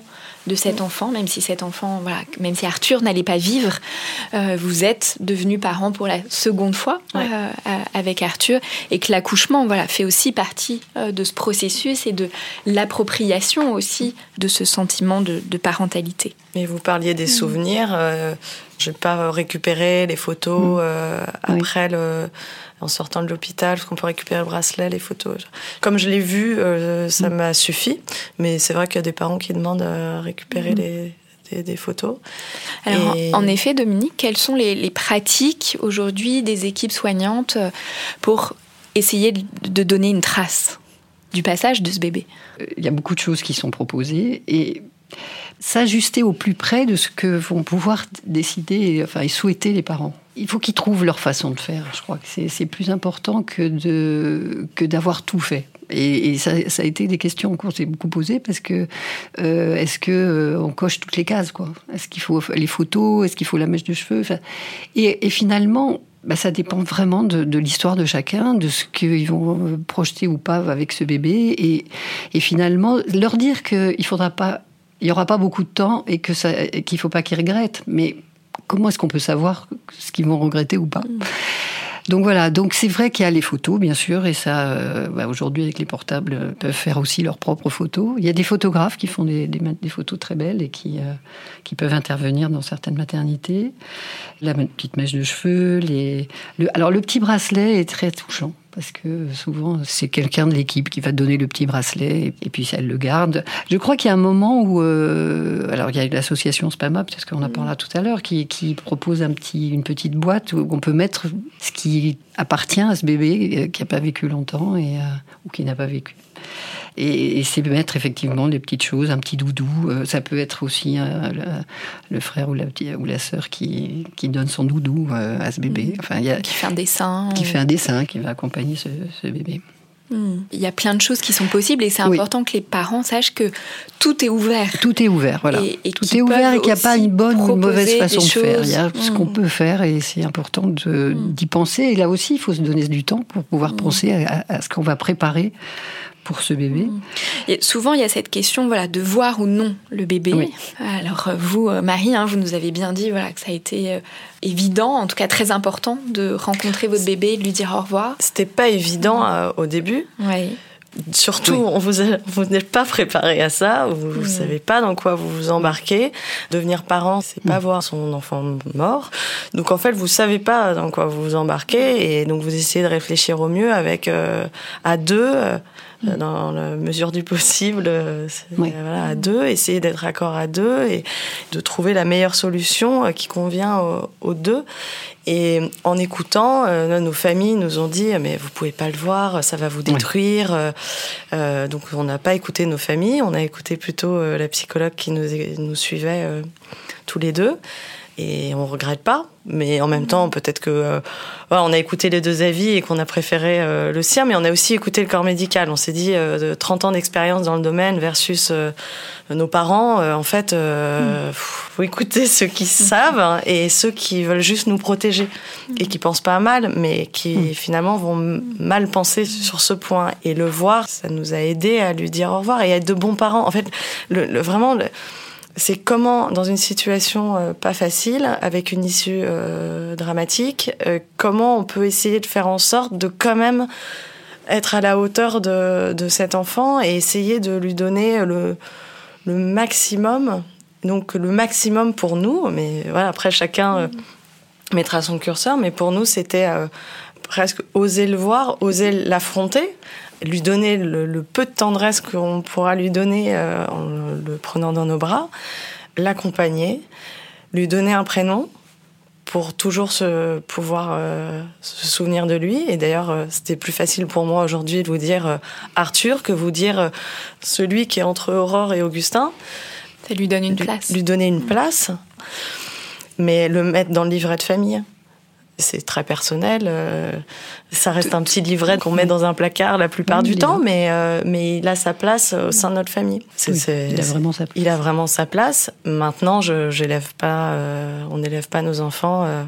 de cet enfant, même si cet enfant, voilà, même si Arthur n'allait pas vivre, euh, vous êtes devenus parents pour la seconde fois ouais. euh, avec Arthur, et que l'accouchement, voilà, fait aussi partie euh, de ce processus et de l'appropriation aussi de ce sentiment de, de parentalité. Et vous parliez des mmh. souvenirs. Euh, je n'ai pas récupéré les photos mmh. euh, après oui. le... en sortant de l'hôpital, parce qu'on peut récupérer le bracelet, les photos. Comme je l'ai vu, euh, ça mmh. m'a suffi. Mais c'est vrai qu'il y a des parents qui demandent à récupérer mmh. les, des, des photos. Alors, Et... en effet, Dominique, quelles sont les, les pratiques aujourd'hui des équipes soignantes pour essayer de donner une trace du passage de ce bébé ? Il y a beaucoup de choses qui sont proposées et s'ajuster au plus près de ce que vont pouvoir décider, enfin, et souhaiter les parents. Il faut qu'ils trouvent leur façon de faire. Je crois que c'est, c'est plus important que, de, que d'avoir tout fait. Et, et ça, ça a été des questions qu'on s'est beaucoup posées parce que euh, est-ce que euh, on coche toutes les cases, quoi ? Est-ce qu'il faut les photos ? Est-ce qu'il faut la mèche de cheveux ? Enfin, et, et finalement, bah, ça dépend vraiment de, de l'histoire de chacun, de ce qu'ils vont projeter ou pas avec ce bébé. Et, et finalement, leur dire qu'il faudra pas, il y aura pas beaucoup de temps et que ça, et qu'il faut pas qu'ils regrettent. Mais comment est-ce qu'on peut savoir ce qu'ils vont regretter ou pas ? mmh. Donc voilà, donc c'est vrai qu'il y a les photos, bien sûr, et ça, euh, bah aujourd'hui, avec les portables, euh, peuvent faire aussi leurs propres photos. Il y a des photographes qui font des, des, des photos très belles et qui, euh, qui peuvent intervenir dans certaines maternités. La petite mèche de cheveux, les... Le, alors le petit bracelet est très touchant. Parce que souvent, c'est quelqu'un de l'équipe qui va donner le petit bracelet et puis elle le garde. Je crois qu'il y a un moment où... Euh, alors, il y a l'association Spama, parce qu'on en parlera tout à l'heure, qui, qui propose un petit, une petite boîte où on peut mettre ce qui appartient à ce bébé qui n'a pas vécu longtemps et, euh, ou qui n'a pas vécu. Et, et c'est mettre effectivement des petites choses, un petit doudou. Euh, ça peut être aussi euh, le, le frère ou la, ou la sœur qui, qui donne son doudou euh, à ce bébé. Enfin, il y a, qui fait un dessin. Qui fait un dessin, qui va accompagner ce, ce bébé. Mmh. Il y a plein de choses qui sont possibles et c'est oui. important que les parents sachent que tout est ouvert. Tout est ouvert, voilà. Et, et tout est ouvert et qu'il n'y a pas une bonne ou une mauvaise façon de choses. faire. Il y a mmh. ce qu'on peut faire et c'est important de, mmh. d'y penser. Et là aussi, il faut se donner du temps pour pouvoir mmh. penser à, à ce qu'on va préparer pour ce bébé. Et souvent, il y a cette question voilà, de voir ou non le bébé. Oui. Alors vous, Marie, hein, vous nous avez bien dit voilà, que ça a été euh, évident, en tout cas très important, de rencontrer votre bébé et de lui dire au revoir. C'était pas évident euh, au début. Oui. Surtout, oui. on vous, a, vous n'êtes pas préparé à ça, vous ne mmh. savez pas dans quoi vous vous embarquez. Devenir parent, c'est pas mmh. voir son enfant mort. Donc en fait, vous savez pas dans quoi vous vous embarquez et donc vous essayez de réfléchir au mieux avec euh, à deux. Euh, dans la mesure du possible, oui. voilà, à deux, essayer d'être d'accord à deux et de trouver la meilleure solution qui convient aux, aux deux. Et en écoutant, euh, nos familles nous ont dit « mais vous pouvez pas le voir, ça va vous détruire oui. ». Euh, donc on n'a pas écouté nos familles, on a écouté plutôt euh, la psychologue qui nous, nous suivait euh, tous les deux. Et on regrette pas, mais en même temps, peut-être que euh, voilà, on a écouté les deux avis et qu'on a préféré euh, le sien, mais on a aussi écouté le corps médical. On s'est dit euh, de trente ans d'expérience dans le domaine versus euh, nos parents. Euh, en fait, euh, mm. faut écouter ceux qui savent hein, et ceux qui veulent juste nous protéger mm. et qui pensent pas mal, mais qui mm. finalement vont mal penser sur ce point. Et le voir, ça nous a aidé à lui dire au revoir et à être de bons parents. En fait, le, le, vraiment. Le, c'est comment, dans une situation euh, pas facile, avec une issue euh, dramatique, euh, comment on peut essayer de faire en sorte de quand même être à la hauteur de, de cet enfant et essayer de lui donner le, le maximum, donc le maximum pour nous, mais voilà, après chacun euh, mettra son curseur, mais pour nous c'était euh, presque oser le voir, oser l'affronter, lui donner le, le peu de tendresse qu'on pourra lui donner euh, en le prenant dans nos bras, l'accompagner, lui donner un prénom pour toujours se, pouvoir euh, se souvenir de lui. Et d'ailleurs, euh, c'était plus facile pour moi aujourd'hui de vous dire euh, Arthur que vous dire euh, celui qui est entre Aurore et Augustin. Ça lui donne une place. Lui donner une place, mais le mettre dans le livret de famille. C'est très personnel. Euh, ça reste un petit livret qu'on met dans un placard la plupart oui, du temps, mais, euh, mais il a sa place au sein de notre famille. C'est, oui, c'est, il a vraiment sa place. Il a vraiment sa place. Maintenant, je, j'élève pas, euh, on n'élève pas nos enfants euh,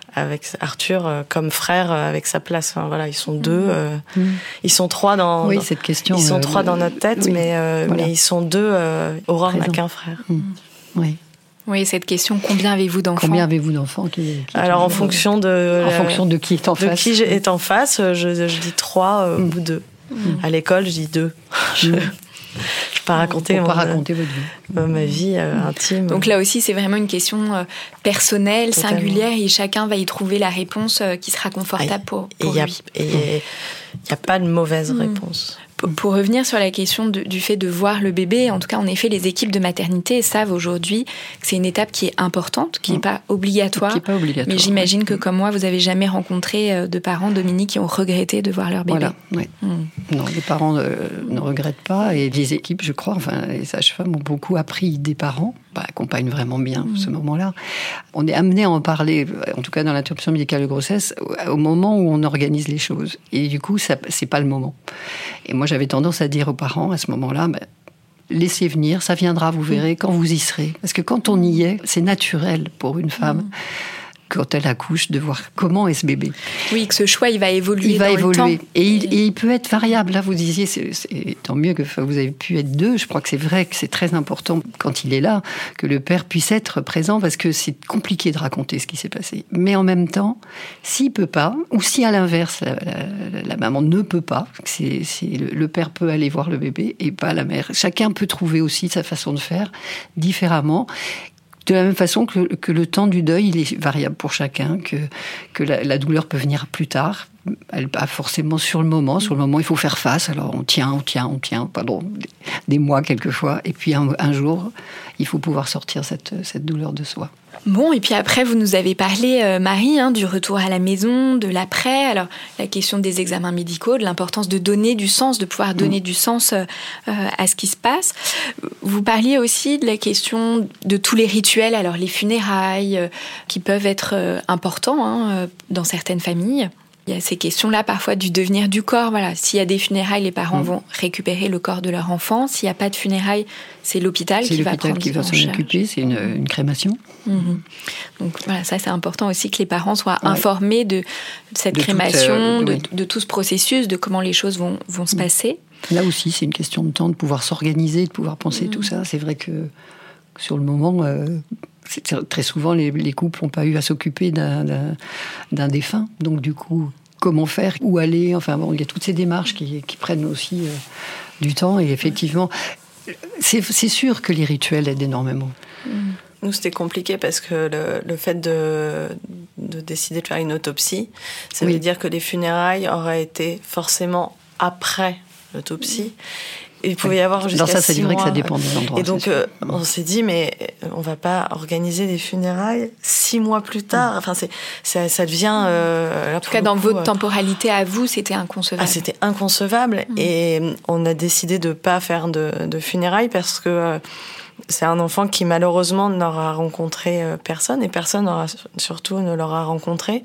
avec Arthur euh, comme frère euh, avec sa place. Enfin, voilà, ils sont deux, euh, mmh. ils sont trois dans. Oui, dans, cette question. Ils sont euh, trois dans notre tête, oui, mais euh, voilà. mais ils sont deux. Euh, Aurore n'a qu'un frère. Mmh. Oui. Oui, cette question, combien avez-vous d'enfants ? Combien avez-vous d'enfants qui, qui Alors, en fonction de... En fonction de qui est en de face. De qui est en face, je, je dis trois euh, mmh. ou deux. Mmh. À l'école, je dis deux. je... Mmh. Je ne peux pas raconter, mon, pas raconter votre vie. ma vie euh, intime. Donc là aussi, c'est vraiment une question euh, personnelle, totalement. Singulière, et chacun va y trouver la réponse euh, qui sera confortable ah, pour, pour et lui. Et il n'y a pas de mauvaise mmh. réponse. Pour, pour revenir sur la question de, du fait de voir le bébé, en tout cas, en effet, les équipes de maternité savent aujourd'hui que c'est une étape qui est importante, qui n'est mmh. pas obligatoire. Qui est pas obligatoire. Mais j'imagine ouais. que, comme moi, vous n'avez jamais rencontré de parents, Dominique, qui ont regretté de voir leur bébé. Voilà, oui. Mmh. Non, les parents euh, ne regrettent pas, et les équipes, je crois, enfin, les sages-femmes ont beaucoup appris des parents, bah, accompagnent vraiment bien mmh. ce moment-là. On est amené à en parler, en tout cas dans l'interruption médicale de grossesse, au moment où on organise les choses. Et du coup, ça, c'est pas le moment. Et moi, j'avais tendance à dire aux parents, à ce moment-là, bah, laissez venir, ça viendra, vous verrez, quand vous y serez. Parce que quand on y est, c'est naturel pour une femme. Mmh. Quand elle accouche, de voir comment est ce bébé. Oui, que ce choix, il va évoluer il va dans évoluer. le temps. Et il, et il peut être variable. Là, vous disiez, c'est, c'est, tant mieux que vous avez pu être deux. Je crois que c'est vrai que c'est très important, quand il est là, que le père puisse être présent, parce que c'est compliqué de raconter ce qui s'est passé. Mais en même temps, s'il peut pas, ou si à l'inverse, la, la, la maman ne peut pas, c'est, c'est, le, le père peut aller voir le bébé et pas la mère. Chacun peut trouver aussi sa façon de faire différemment. De la même façon que, que le temps du deuil, il est variable pour chacun, que, que la, la douleur peut venir plus tard. Elle pas forcément sur le moment. Sur le moment, il faut faire face. Alors, on tient, on tient, on tient, pardon, des, des mois quelquefois. Et puis, un, un jour, il faut pouvoir sortir cette, cette douleur de soi. Bon, et puis après, vous nous avez parlé, euh, Marie, hein, du retour à la maison, de l'après. Alors, la question des examens médicaux, de l'importance de donner du sens, de pouvoir donner mmh. du sens euh, à ce qui se passe. Vous parliez aussi de la question de tous les rituels, alors les funérailles, euh, qui peuvent être euh, importants hein, dans certaines familles. Il y a ces questions-là, parfois, du devenir du corps. Voilà. S'il y a des funérailles, les parents mmh. vont récupérer le corps de leur enfant. S'il n'y a pas de funérailles, c'est l'hôpital c'est qui l'hôpital va prendre qui va s'en occuper. C'est une, une crémation. Mmh. Donc voilà, ça c'est important aussi que les parents soient ouais. informés de cette de crémation, toute, euh, de, oui. de tout ce processus, de comment les choses vont, vont se mmh. passer. Là aussi, c'est une question de temps, de pouvoir s'organiser, de pouvoir penser mmh. tout ça. C'est vrai que sur le moment... Euh, c'est, très souvent, les, les couples n'ont pas eu à s'occuper d'un, d'un, d'un défunt. Donc du coup... Comment faire, où aller, enfin bon, il y a toutes ces démarches qui, qui prennent aussi euh, du temps. Et effectivement, c'est, c'est sûr que les rituels aident énormément. Nous, c'était compliqué parce que le, le fait de, de décider de faire une autopsie, ça oui. veut dire que les funérailles auraient été forcément après l'autopsie. Il pouvait y avoir jusqu'à six mois. Non, ça, c'est vrai que ça dépend des endroits. Et donc, euh, on s'est dit, mais on va pas organiser des funérailles six mois plus tard. Enfin, c'est, ça, ça devient... Euh, en tout cas, dans coup, votre euh... temporalité à vous, c'était inconcevable. Ah, c'était inconcevable. Mmh. Et on a décidé de pas faire de, de funérailles parce que euh, c'est un enfant qui, malheureusement, n'aura rencontré personne. Et personne, n'aura, surtout, ne l'aura rencontré.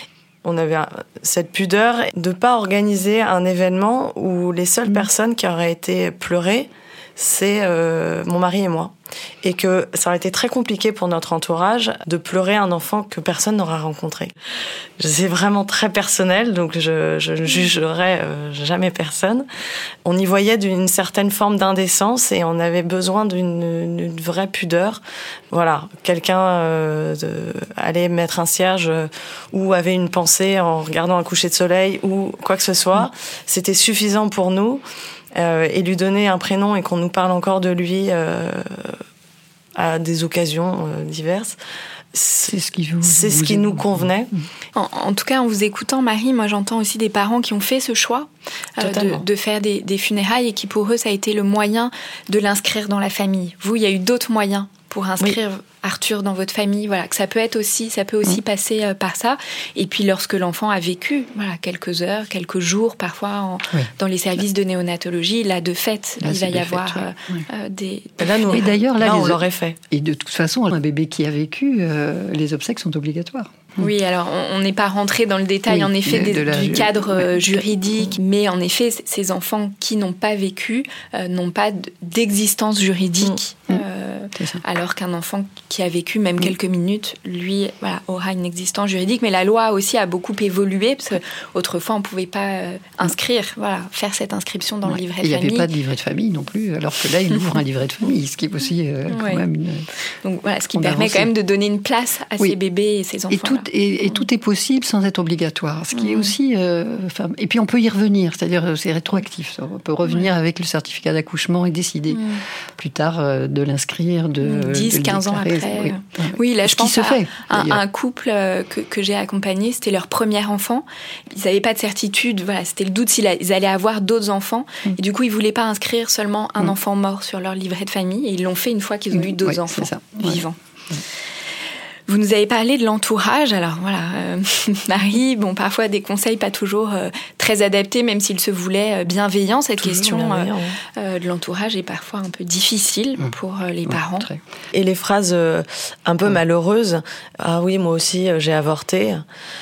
On avait cette pudeur de ne pas organiser un événement où les seules mmh. personnes qui auraient été pleurées, c'est euh, mon mari et moi. Et que ça aurait été très compliqué pour notre entourage de pleurer un enfant que personne n'aura rencontré. C'est vraiment très personnel, donc je, je ne jugerai euh, jamais personne. On y voyait d'une certaine forme d'indécence et on avait besoin d'une, d'une vraie pudeur. Voilà, quelqu'un euh, de, allait mettre un cierge euh, ou avait une pensée en regardant un coucher de soleil ou quoi que ce soit. C'était suffisant pour nous. Euh, et lui donner un prénom et qu'on nous parle encore de lui euh, à des occasions euh, diverses, c'est ce qui, vous, c'est vous ce qui nous convenait. En, en tout cas, en vous écoutant, Marie, moi j'entends aussi des parents qui ont fait ce choix euh, de, de faire des, des funérailles et qui pour eux ça a été le moyen de l'inscrire dans la famille. Vous, il y a eu d'autres moyens pour inscrire oui. Arthur dans votre famille, voilà, que ça peut être aussi, ça peut aussi mmh. passer euh, par ça. Et puis lorsque l'enfant a vécu, voilà, quelques heures, quelques jours, parfois en, oui. dans les services de néonatologie, là de fait, là, il va y avoir fait, euh, oui. euh, des. Là, nous, et d'ailleurs, là, là les... on l'aurait fait. Et de toute façon, un bébé qui a vécu, euh, les obsèques sont obligatoires. Oui, alors on n'est pas rentré dans le détail oui, en effet de, des, de la, du cadre ouais. juridique, mais en effet, ces enfants qui n'ont pas vécu euh, n'ont pas d'existence juridique Euh, alors qu'un enfant qui a vécu même mmh. quelques minutes, lui, voilà, aura une existence juridique. Mais la loi aussi a beaucoup évolué, parce qu'autrefois, on ne pouvait pas euh, inscrire, voilà, faire cette inscription dans ouais. le livret de famille. Il n'y avait pas de livret de famille non plus, alors que là, il ouvre un livret de famille, ce qui est aussi euh, quand ouais. même une... Donc voilà, ce qui permet avancé. Quand même de donner une place à oui. ces bébés et ces enfants. Et tout, et, et mmh. tout est possible sans être obligatoire, ce qui mmh. est aussi... Euh, et puis on peut y revenir, c'est-à-dire c'est rétroactif. Ça. On peut revenir ouais. avec le certificat d'accouchement et décider mmh. plus tard euh, de l'inscrire, de dix, de quinze ans après. Oui, oui là, ce je pense se à fait, un, un couple que, que j'ai accompagné, c'était leur premier enfant. Ils n'avaient pas de certitude, voilà, c'était le doute s'ils allaient avoir d'autres enfants. Mmh. Et du coup, ils ne voulaient pas inscrire seulement un mmh. enfant mort sur leur livret de famille. Et ils l'ont fait une fois qu'ils ont eu d'autres oui, enfants vivants. Ouais. Vous nous avez parlé de l'entourage. Alors voilà, euh, Marie, bon, parfois des conseils pas toujours euh, très adaptés, même s'ils se voulaient euh, bienveillants. Cette toujours question bienveillant, euh, euh, de l'entourage est parfois un peu difficile mmh. pour euh, les mmh, parents. Très. Et les phrases euh, un peu mmh. malheureuses. Ah oui, moi aussi, euh, j'ai avorté.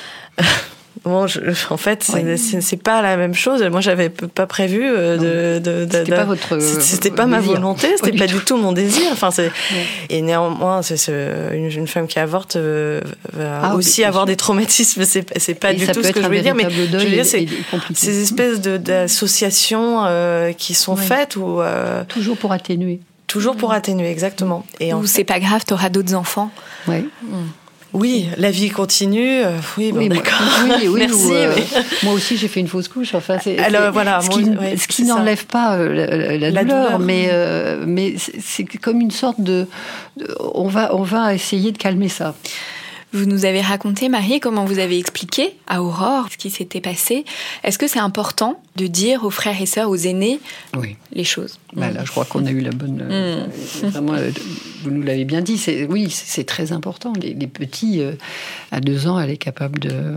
Bon, je, en fait, c'est, oui. c'est, c'est pas la même chose. Moi, j'avais pas prévu euh, de, de, de. C'était de, pas votre. C'était pas ma désir. volonté. C'était pas, pas du tout mon désir. Enfin, c'est. Oui. Et néanmoins, c'est, c'est une, une femme qui avorte euh, va ah, aussi avoir des traumatismes. C'est, c'est pas et du tout ce que je voulais dire. Mais je veux dire, c'est ces espèces de, d'associations euh, qui sont oui. faites ou. Euh, toujours pour atténuer. Toujours pour atténuer, exactement. Et ou fait, c'est pas grave, t'auras d'autres enfants. Oui. Mmh. Oui, la vie continue. Euh, oui, bon, oui, d'accord. Oui, oui, merci. Ou, euh, mais... Moi aussi, j'ai fait une fausse couche. Enfin, c'est, Alors c'est, voilà, ce moi, qui, ouais, ce qui n'enlève ça. pas euh, la, la, la douleur, douleur, mais euh, mais c'est, c'est comme une sorte de, de. On va on va essayer de calmer ça. Vous nous avez raconté, Marie, comment vous avez expliqué à Aurore ce qui s'était passé. Est-ce que c'est important de dire aux frères et sœurs, aux aînés, oui. les choses ? Bah, là, je crois qu'on a eu la bonne... Euh, mmh. Vraiment, euh, vous nous l'avez bien dit. C'est, oui, c'est, c'est très important. Les, les petits, euh, à deux ans, elle est capable de... Euh,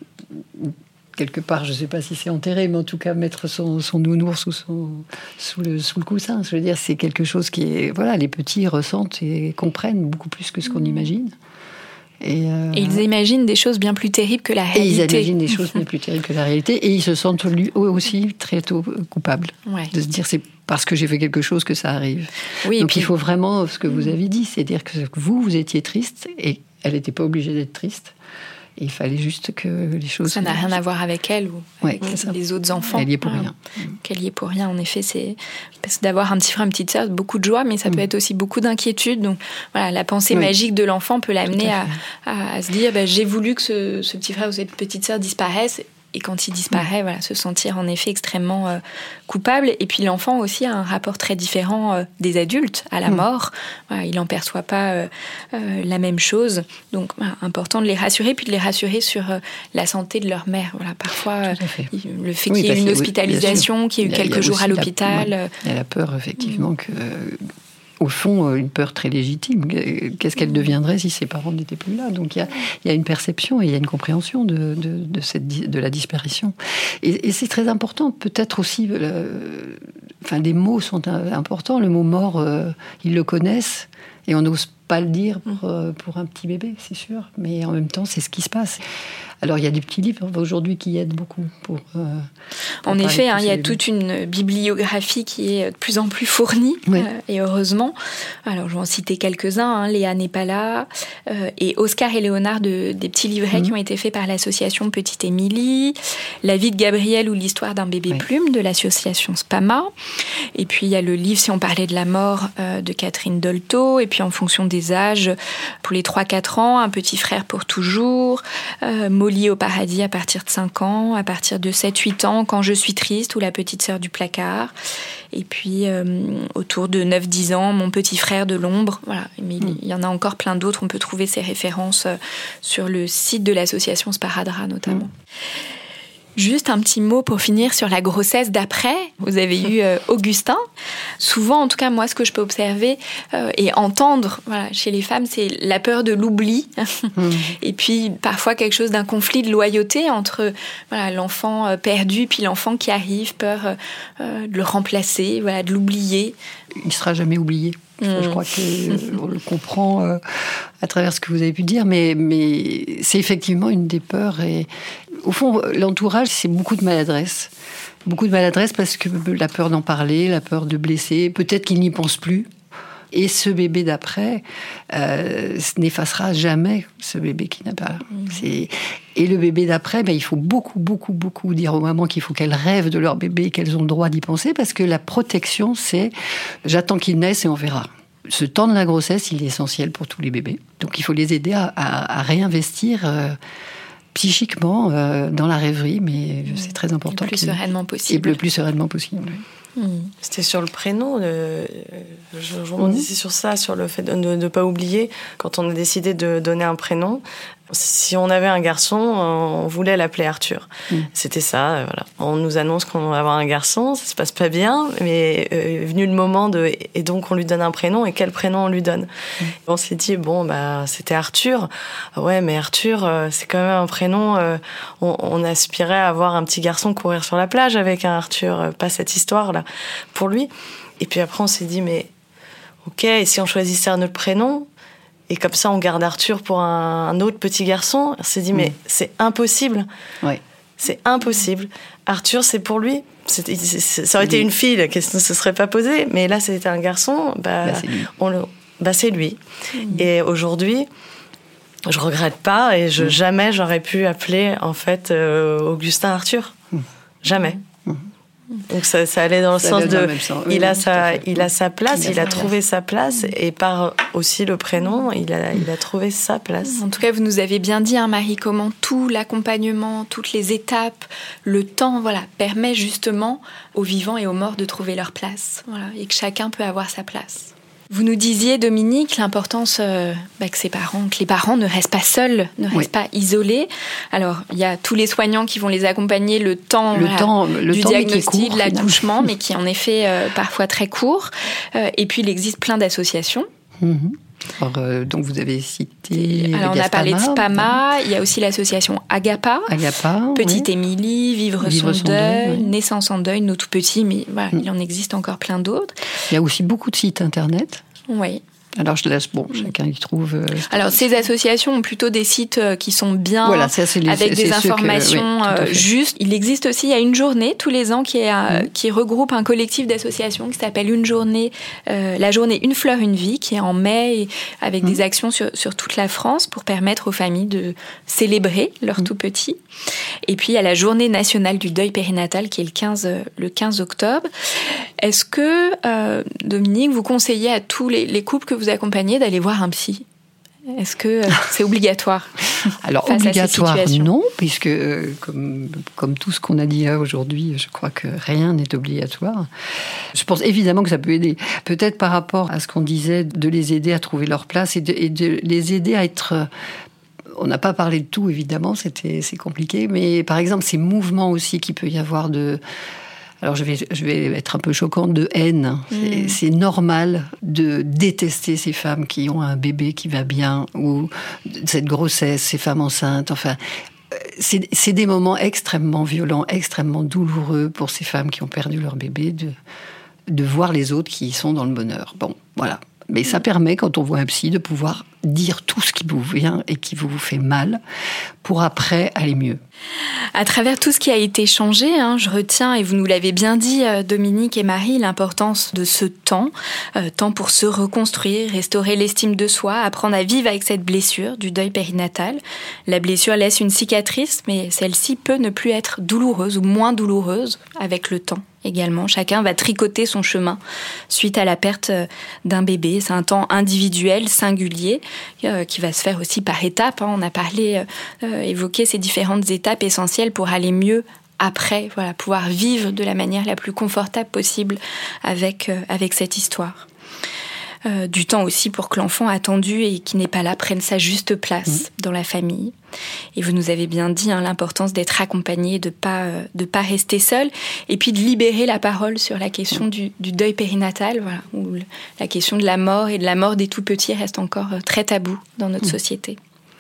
quelque part, je ne sais pas si c'est enterré, mais en tout cas, mettre son, son nounours sous, son, sous, le, sous le coussin. Je veux dire, c'est quelque chose qui est... Voilà, les petits ressentent et comprennent beaucoup plus que ce qu'on mmh. imagine. Et, euh... et ils imaginent des choses bien plus terribles que la réalité. Et ils imaginent des choses bien plus terribles que la réalité. Et ils se sentent lui aussi très tôt coupables. Ouais. De se dire, c'est parce que j'ai fait quelque chose que ça arrive. Oui, Donc puis... il faut vraiment, ce que vous avez dit, c'est dire que vous, vous étiez triste et elle n'était pas obligée d'être triste. Et il fallait juste que les choses... Ça n'a rien à voir avec elle ou avec ouais, les autres enfants. Elle y est pour rien. Qu'elle y est pour rien, en effet. C'est parce que d'avoir un petit frère, une petite sœur, beaucoup de joie, mais ça mmh. peut être aussi beaucoup d'inquiétude. Donc voilà, la pensée oui. magique de l'enfant peut l'amener à, à, à se dire bah, j'ai voulu que ce, ce petit frère ou cette petite sœur disparaisse. Et quand il disparaît, mmh. voilà, se sentir en effet extrêmement euh, coupable. Et puis l'enfant aussi a un rapport très différent euh, des adultes à la mmh. mort. Voilà, il n'en perçoit pas euh, euh, la même chose. Donc, voilà, important de les rassurer, puis de les rassurer sur euh, la santé de leur mère. Voilà, parfois, euh, le fait oui, qu'il y ait une hospitalisation, oui, qu'il y ait eu quelques jours à l'hôpital. La, ouais, il y a la peur, effectivement, mmh. que... Au fond, une peur très légitime. Qu'est-ce qu'elle deviendrait si ses parents n'étaient plus là ? Donc il y a, il y a une perception et il y a une compréhension de, de, de, cette, de la disparition. Et, et c'est très important. Peut-être aussi, le, enfin, des mots sont importants. Le mot mort, euh, ils le connaissent et on n'ose pas le dire pour, euh, pour un petit bébé, c'est sûr. Mais en même temps, c'est ce qui se passe. Alors, il y a des petits livres aujourd'hui qui aident beaucoup. Pour, euh, pour en effet, hein, il y a toute une bibliographie qui est de plus en plus fournie, oui. euh, et heureusement. Alors, je vais en citer quelques-uns. Hein. Léa n'est pas là. Euh, et Oscar et Léonard, de, des petits livrets mmh. qui ont été faits par l'association Petite Émilie. La vie de Gabriel ou l'histoire d'un bébé oui. plume de l'association Spama. Et puis, il y a le livre Si on parlait de la mort euh, de Catherine Dolto. Et puis, en fonction des âges, pour les trois quatre ans, Un petit frère pour toujours. Euh, Molly au paradis à partir de cinq ans, à partir de sept huit ans, Quand je suis triste ou La petite sœur du placard. Et puis, euh, autour de neuf dix ans, Mon petit frère de l'ombre. Voilà. Mais mmh. il y en a encore plein d'autres. On peut trouver ces références sur le site de l'association Sparadra, notamment. Mmh. Juste un petit mot pour finir sur la grossesse d'après. Vous avez eu euh, Augustin. Souvent, en tout cas, moi, ce que je peux observer euh, et entendre voilà, chez les femmes, c'est la peur de l'oubli. Mmh. Et puis, parfois, quelque chose d'un conflit de loyauté entre voilà, l'enfant euh, perdu puis l'enfant qui arrive, peur euh, de le remplacer, voilà, de l'oublier. Il ne sera jamais oublié. Mmh. Je crois qu'on le comprend euh, à travers ce que vous avez pu dire, mais, mais c'est effectivement une des peurs. Et au fond, l'entourage, c'est beaucoup de maladresse. Beaucoup de maladresse parce que la peur d'en parler, la peur de blesser, peut-être qu'il n'y pense plus. Et ce bébé d'après euh, n'effacera jamais ce bébé qui n'a pas. Mmh. C'est... Et le bébé d'après, ben, il faut beaucoup, beaucoup, beaucoup dire aux mamans qu'il faut qu'elles rêvent de leur bébé, qu'elles ont le droit d'y penser, parce que la protection, c'est j'attends qu'il naisse et on verra. Ce temps de la grossesse, il est essentiel pour tous les bébés. Donc il faut les aider à, à, à réinvestir euh, psychiquement euh, dans la rêverie, mais mmh. c'est très important. Le plus qu'il... sereinement possible. Et le plus sereinement possible, oui. Mmh. C'était sur le prénom, le... je, je rebondissais mmh. sur ça, sur le fait de ne pas oublier, quand on a décidé de donner un prénom, si on avait un garçon, on voulait l'appeler Arthur. Mmh. C'était ça, voilà. On nous annonce qu'on va avoir un garçon, ça se passe pas bien, mais euh, est venu le moment de... Et donc on lui donne un prénom, et quel prénom on lui donne mmh. On s'est dit, bon, bah, c'était Arthur. Ouais, mais Arthur, euh, c'est quand même un prénom... Euh, on, on aspirait à avoir un petit garçon courir sur la plage avec un Arthur, euh, pas cette histoire-là, pour lui. Et puis après, on s'est dit, mais... Ok, et si on choisissait un autre prénom ? Et comme ça, on garde Arthur pour un, un autre petit garçon. On s'est dit, mais mmh. c'est impossible. Ouais. C'est impossible. Arthur, c'est pour lui. C'est, c'est, c'est, ça aurait été une fille, la question ne se serait pas posée. Mais là, c'était un garçon. Bah, bah, c'est lui. On le, bah, c'est lui. Mmh. Et aujourd'hui, je regrette pas. Et je, mmh. jamais j'aurais pu appeler, en fait, euh, Augustin Arthur. Mmh. Jamais. Mmh. Donc ça, ça allait dans le ça sens de, le sens. Il, oui, a oui, sa, il a sa place, il a, il a trouvé sa place, mmh. et par aussi le prénom, il a, il a trouvé sa place. En tout cas, vous nous avez bien dit, hein, Marie, comment tout l'accompagnement, toutes les étapes, le temps, voilà, permet justement aux vivants et aux morts de trouver leur place, voilà, et que chacun peut avoir sa place. Vous nous disiez, Dominique, l'importance euh, bah, que, ses parents, que les parents ne restent pas seuls, ne restent oui. pas isolés. Alors, il y a tous les soignants qui vont les accompagner le temps, le voilà, temps le du temps, diagnostic, court, de l'accouchement, mais qui en effet euh, parfois très court. Euh, et puis, il existe plein d'associations. Mm-hmm. Alors, euh, donc vous avez cité. Alors on a parlé de Spama, il y a aussi l'association Agapa, Agapa Petite oui. Émilie, Vivre, Vivre son, son deuil, deuil oui. Naissance en deuil, nos tout petits, mais voilà, mm. il en existe encore plein d'autres. Il y a aussi beaucoup de sites internet. Oui. Alors je laisse, bon, chacun y trouve... Euh, Alors ces associations ont plutôt des sites qui sont bien, voilà, ça, c'est les, avec c'est, des c'est informations que, oui, justes. Il existe aussi, il y a une journée tous les ans qui, est, mmh. qui regroupe un collectif d'associations qui s'appelle une journée, euh, la journée Une fleur, une vie, qui est en mai, et avec mmh. des actions sur, sur toute la France pour permettre aux familles de célébrer leurs mmh. tout-petits. Et puis il y a la journée nationale du deuil périnatal qui est le quinze, le quinze octobre. Est-ce que, euh, Dominique, vous conseillez à tous les, les couples que vous accompagnez d'aller voir un psy ? Est-ce que euh, c'est obligatoire ? Alors, obligatoire, non, puisque euh, comme, comme tout ce qu'on a dit là aujourd'hui, je crois que rien n'est obligatoire. Je pense évidemment que ça peut aider. Peut-être par rapport à ce qu'on disait, de les aider à trouver leur place et de, et de les aider à être... On n'a pas parlé de tout, évidemment, c'était, c'est compliqué, mais par exemple, ces mouvements aussi qu'il peut y avoir de... Alors je vais, je vais être un peu choquante, de haine. Mmh. C'est, c'est normal de détester ces femmes qui ont un bébé qui va bien, ou cette grossesse, ces femmes enceintes, enfin... C'est, c'est des moments extrêmement violents, extrêmement douloureux pour ces femmes qui ont perdu leur bébé, de, de voir les autres qui sont dans le bonheur. Bon, voilà. Mais ça permet, quand on voit un psy, de pouvoir dire tout ce qui vous vient et qui vous fait mal, pour après aller mieux. À travers tout ce qui a été changé, hein, je retiens, et vous nous l'avez bien dit, Dominique et Marie, l'importance de ce temps, euh, temps pour se reconstruire, restaurer l'estime de soi, apprendre à vivre avec cette blessure du deuil périnatal. La blessure laisse une cicatrice, mais celle-ci peut ne plus être douloureuse ou moins douloureuse avec le temps. Également, chacun va tricoter son chemin suite à la perte d'un bébé. C'est un temps individuel, singulier, euh, qui va se faire aussi par étapes. Hein. On a parlé, euh, évoqué ces différentes étapes essentielles pour aller mieux après, voilà, pouvoir vivre de la manière la plus confortable possible avec, euh, avec cette histoire. Euh, du temps aussi pour que l'enfant attendu et qui n'est pas là prenne sa juste place mmh. dans la famille. Et vous nous avez bien dit hein, l'importance d'être accompagné, de pas euh, de pas rester seul, et puis de libérer la parole sur la question du, du deuil périnatal, voilà, où le, la question de la mort et de la mort des tout petits reste encore euh, très tabou dans notre mmh. société.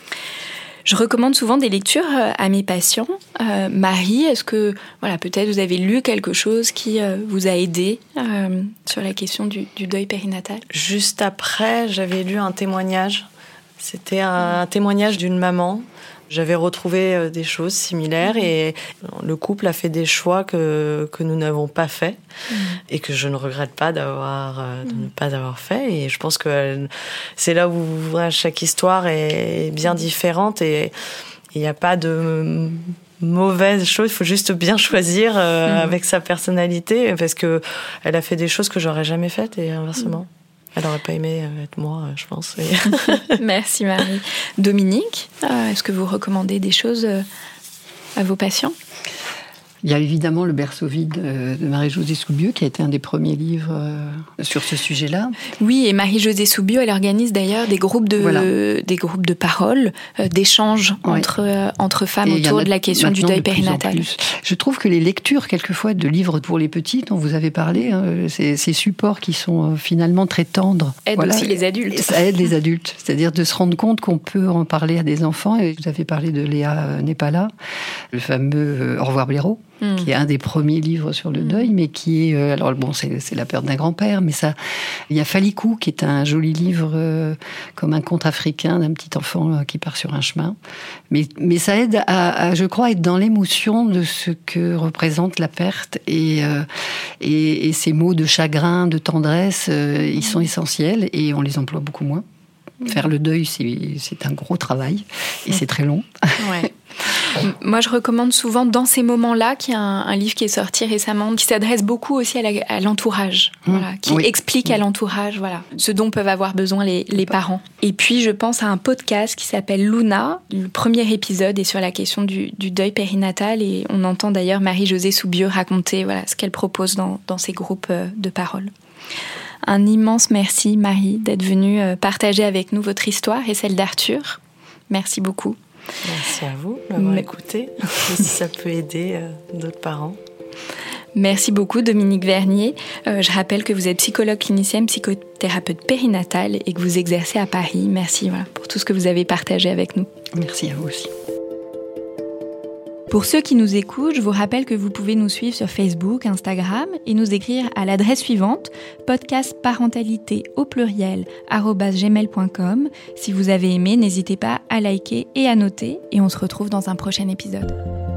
Je recommande souvent des lectures à mes patients. Euh, Marie, est-ce que, voilà, peut-être vous avez lu quelque chose qui euh, vous a aidé euh, sur la question du, du deuil périnatal ? Juste après, j'avais lu un témoignage C'était un témoignage d'une maman. J'avais retrouvé des choses similaires et le couple a fait des choix que, que nous n'avons pas faits mmh. et que je ne regrette pas d'avoir, de ne pas avoir fait. Et je pense que c'est là où chaque histoire est bien différente et il n'y a pas de mauvaise chose. Il faut juste bien choisir euh, mmh. avec sa personnalité parce qu'elle a fait des choses que j'aurais jamais faites et inversement. Mmh. Elle n'aurait pas aimé être moi, je pense. Merci Marie. Dominique, est-ce que vous recommandez des choses à vos patients ? Il y a évidemment Le berceau vide de Marie-Josée Soubieux, qui a été un des premiers livres sur ce sujet-là. Oui, et Marie-Josée Soubieux, elle organise d'ailleurs des groupes de, voilà. des groupes de parole, d'échanges ouais. entre, entre femmes et autour de la question du deuil périnatal. Je trouve que les lectures, quelquefois, de livres pour les petits, dont vous avez parlé, hein, ces, ces supports qui sont finalement très tendres. Aident voilà. aussi les adultes. Ça aide les adultes, c'est-à-dire de se rendre compte qu'on peut en parler à des enfants. Et vous avez parlé de Léa n'est pas là, le fameux Au revoir Blaireau. Mmh. qui est un des premiers livres sur le deuil, mais qui est... Euh, alors, bon, c'est, c'est la perte d'un grand-père, mais ça... Il y a Falikou, qui est un joli livre, euh, comme un conte africain d'un petit enfant euh, qui part sur un chemin. Mais, mais ça aide à, à, je crois, être dans l'émotion de ce que représente la perte. Et, euh, et, et ces mots de chagrin, de tendresse, euh, ils sont essentiels, et on les emploie beaucoup moins. Faire le deuil, c'est, c'est un gros travail, et c'est très long. Ouais. Moi, je recommande souvent, dans ces moments-là, qu'il y a un, un livre qui est sorti récemment, qui s'adresse beaucoup aussi à, la, à l'entourage, mmh. voilà, qui oui. explique mmh. à l'entourage voilà, ce dont peuvent avoir besoin les, les parents. Et puis, je pense à un podcast qui s'appelle Luna. Le premier épisode est sur la question du, du deuil périnatal, et on entend d'ailleurs Marie-Josée Soubieux raconter voilà, ce qu'elle propose dans, dans ces groupes de parole. Un immense merci, Marie, d'être venue partager avec nous votre histoire et celle d'Arthur. Merci beaucoup. Merci à vous de m'avoir Mais... écouté, et si ça peut aider euh, d'autres parents. Merci beaucoup, Dominique Vernier. Euh, je rappelle que vous êtes psychologue clinicienne, psychothérapeute périnatale et que vous exercez à Paris. Merci voilà, pour tout ce que vous avez partagé avec nous. Merci à vous aussi. Pour ceux qui nous écoutent, je vous rappelle que vous pouvez nous suivre sur Facebook, Instagram et nous écrire à l'adresse suivante podcastparentalité au pluriel arobase gmail point com. Si vous avez aimé, n'hésitez pas à liker et à noter et on se retrouve dans un prochain épisode.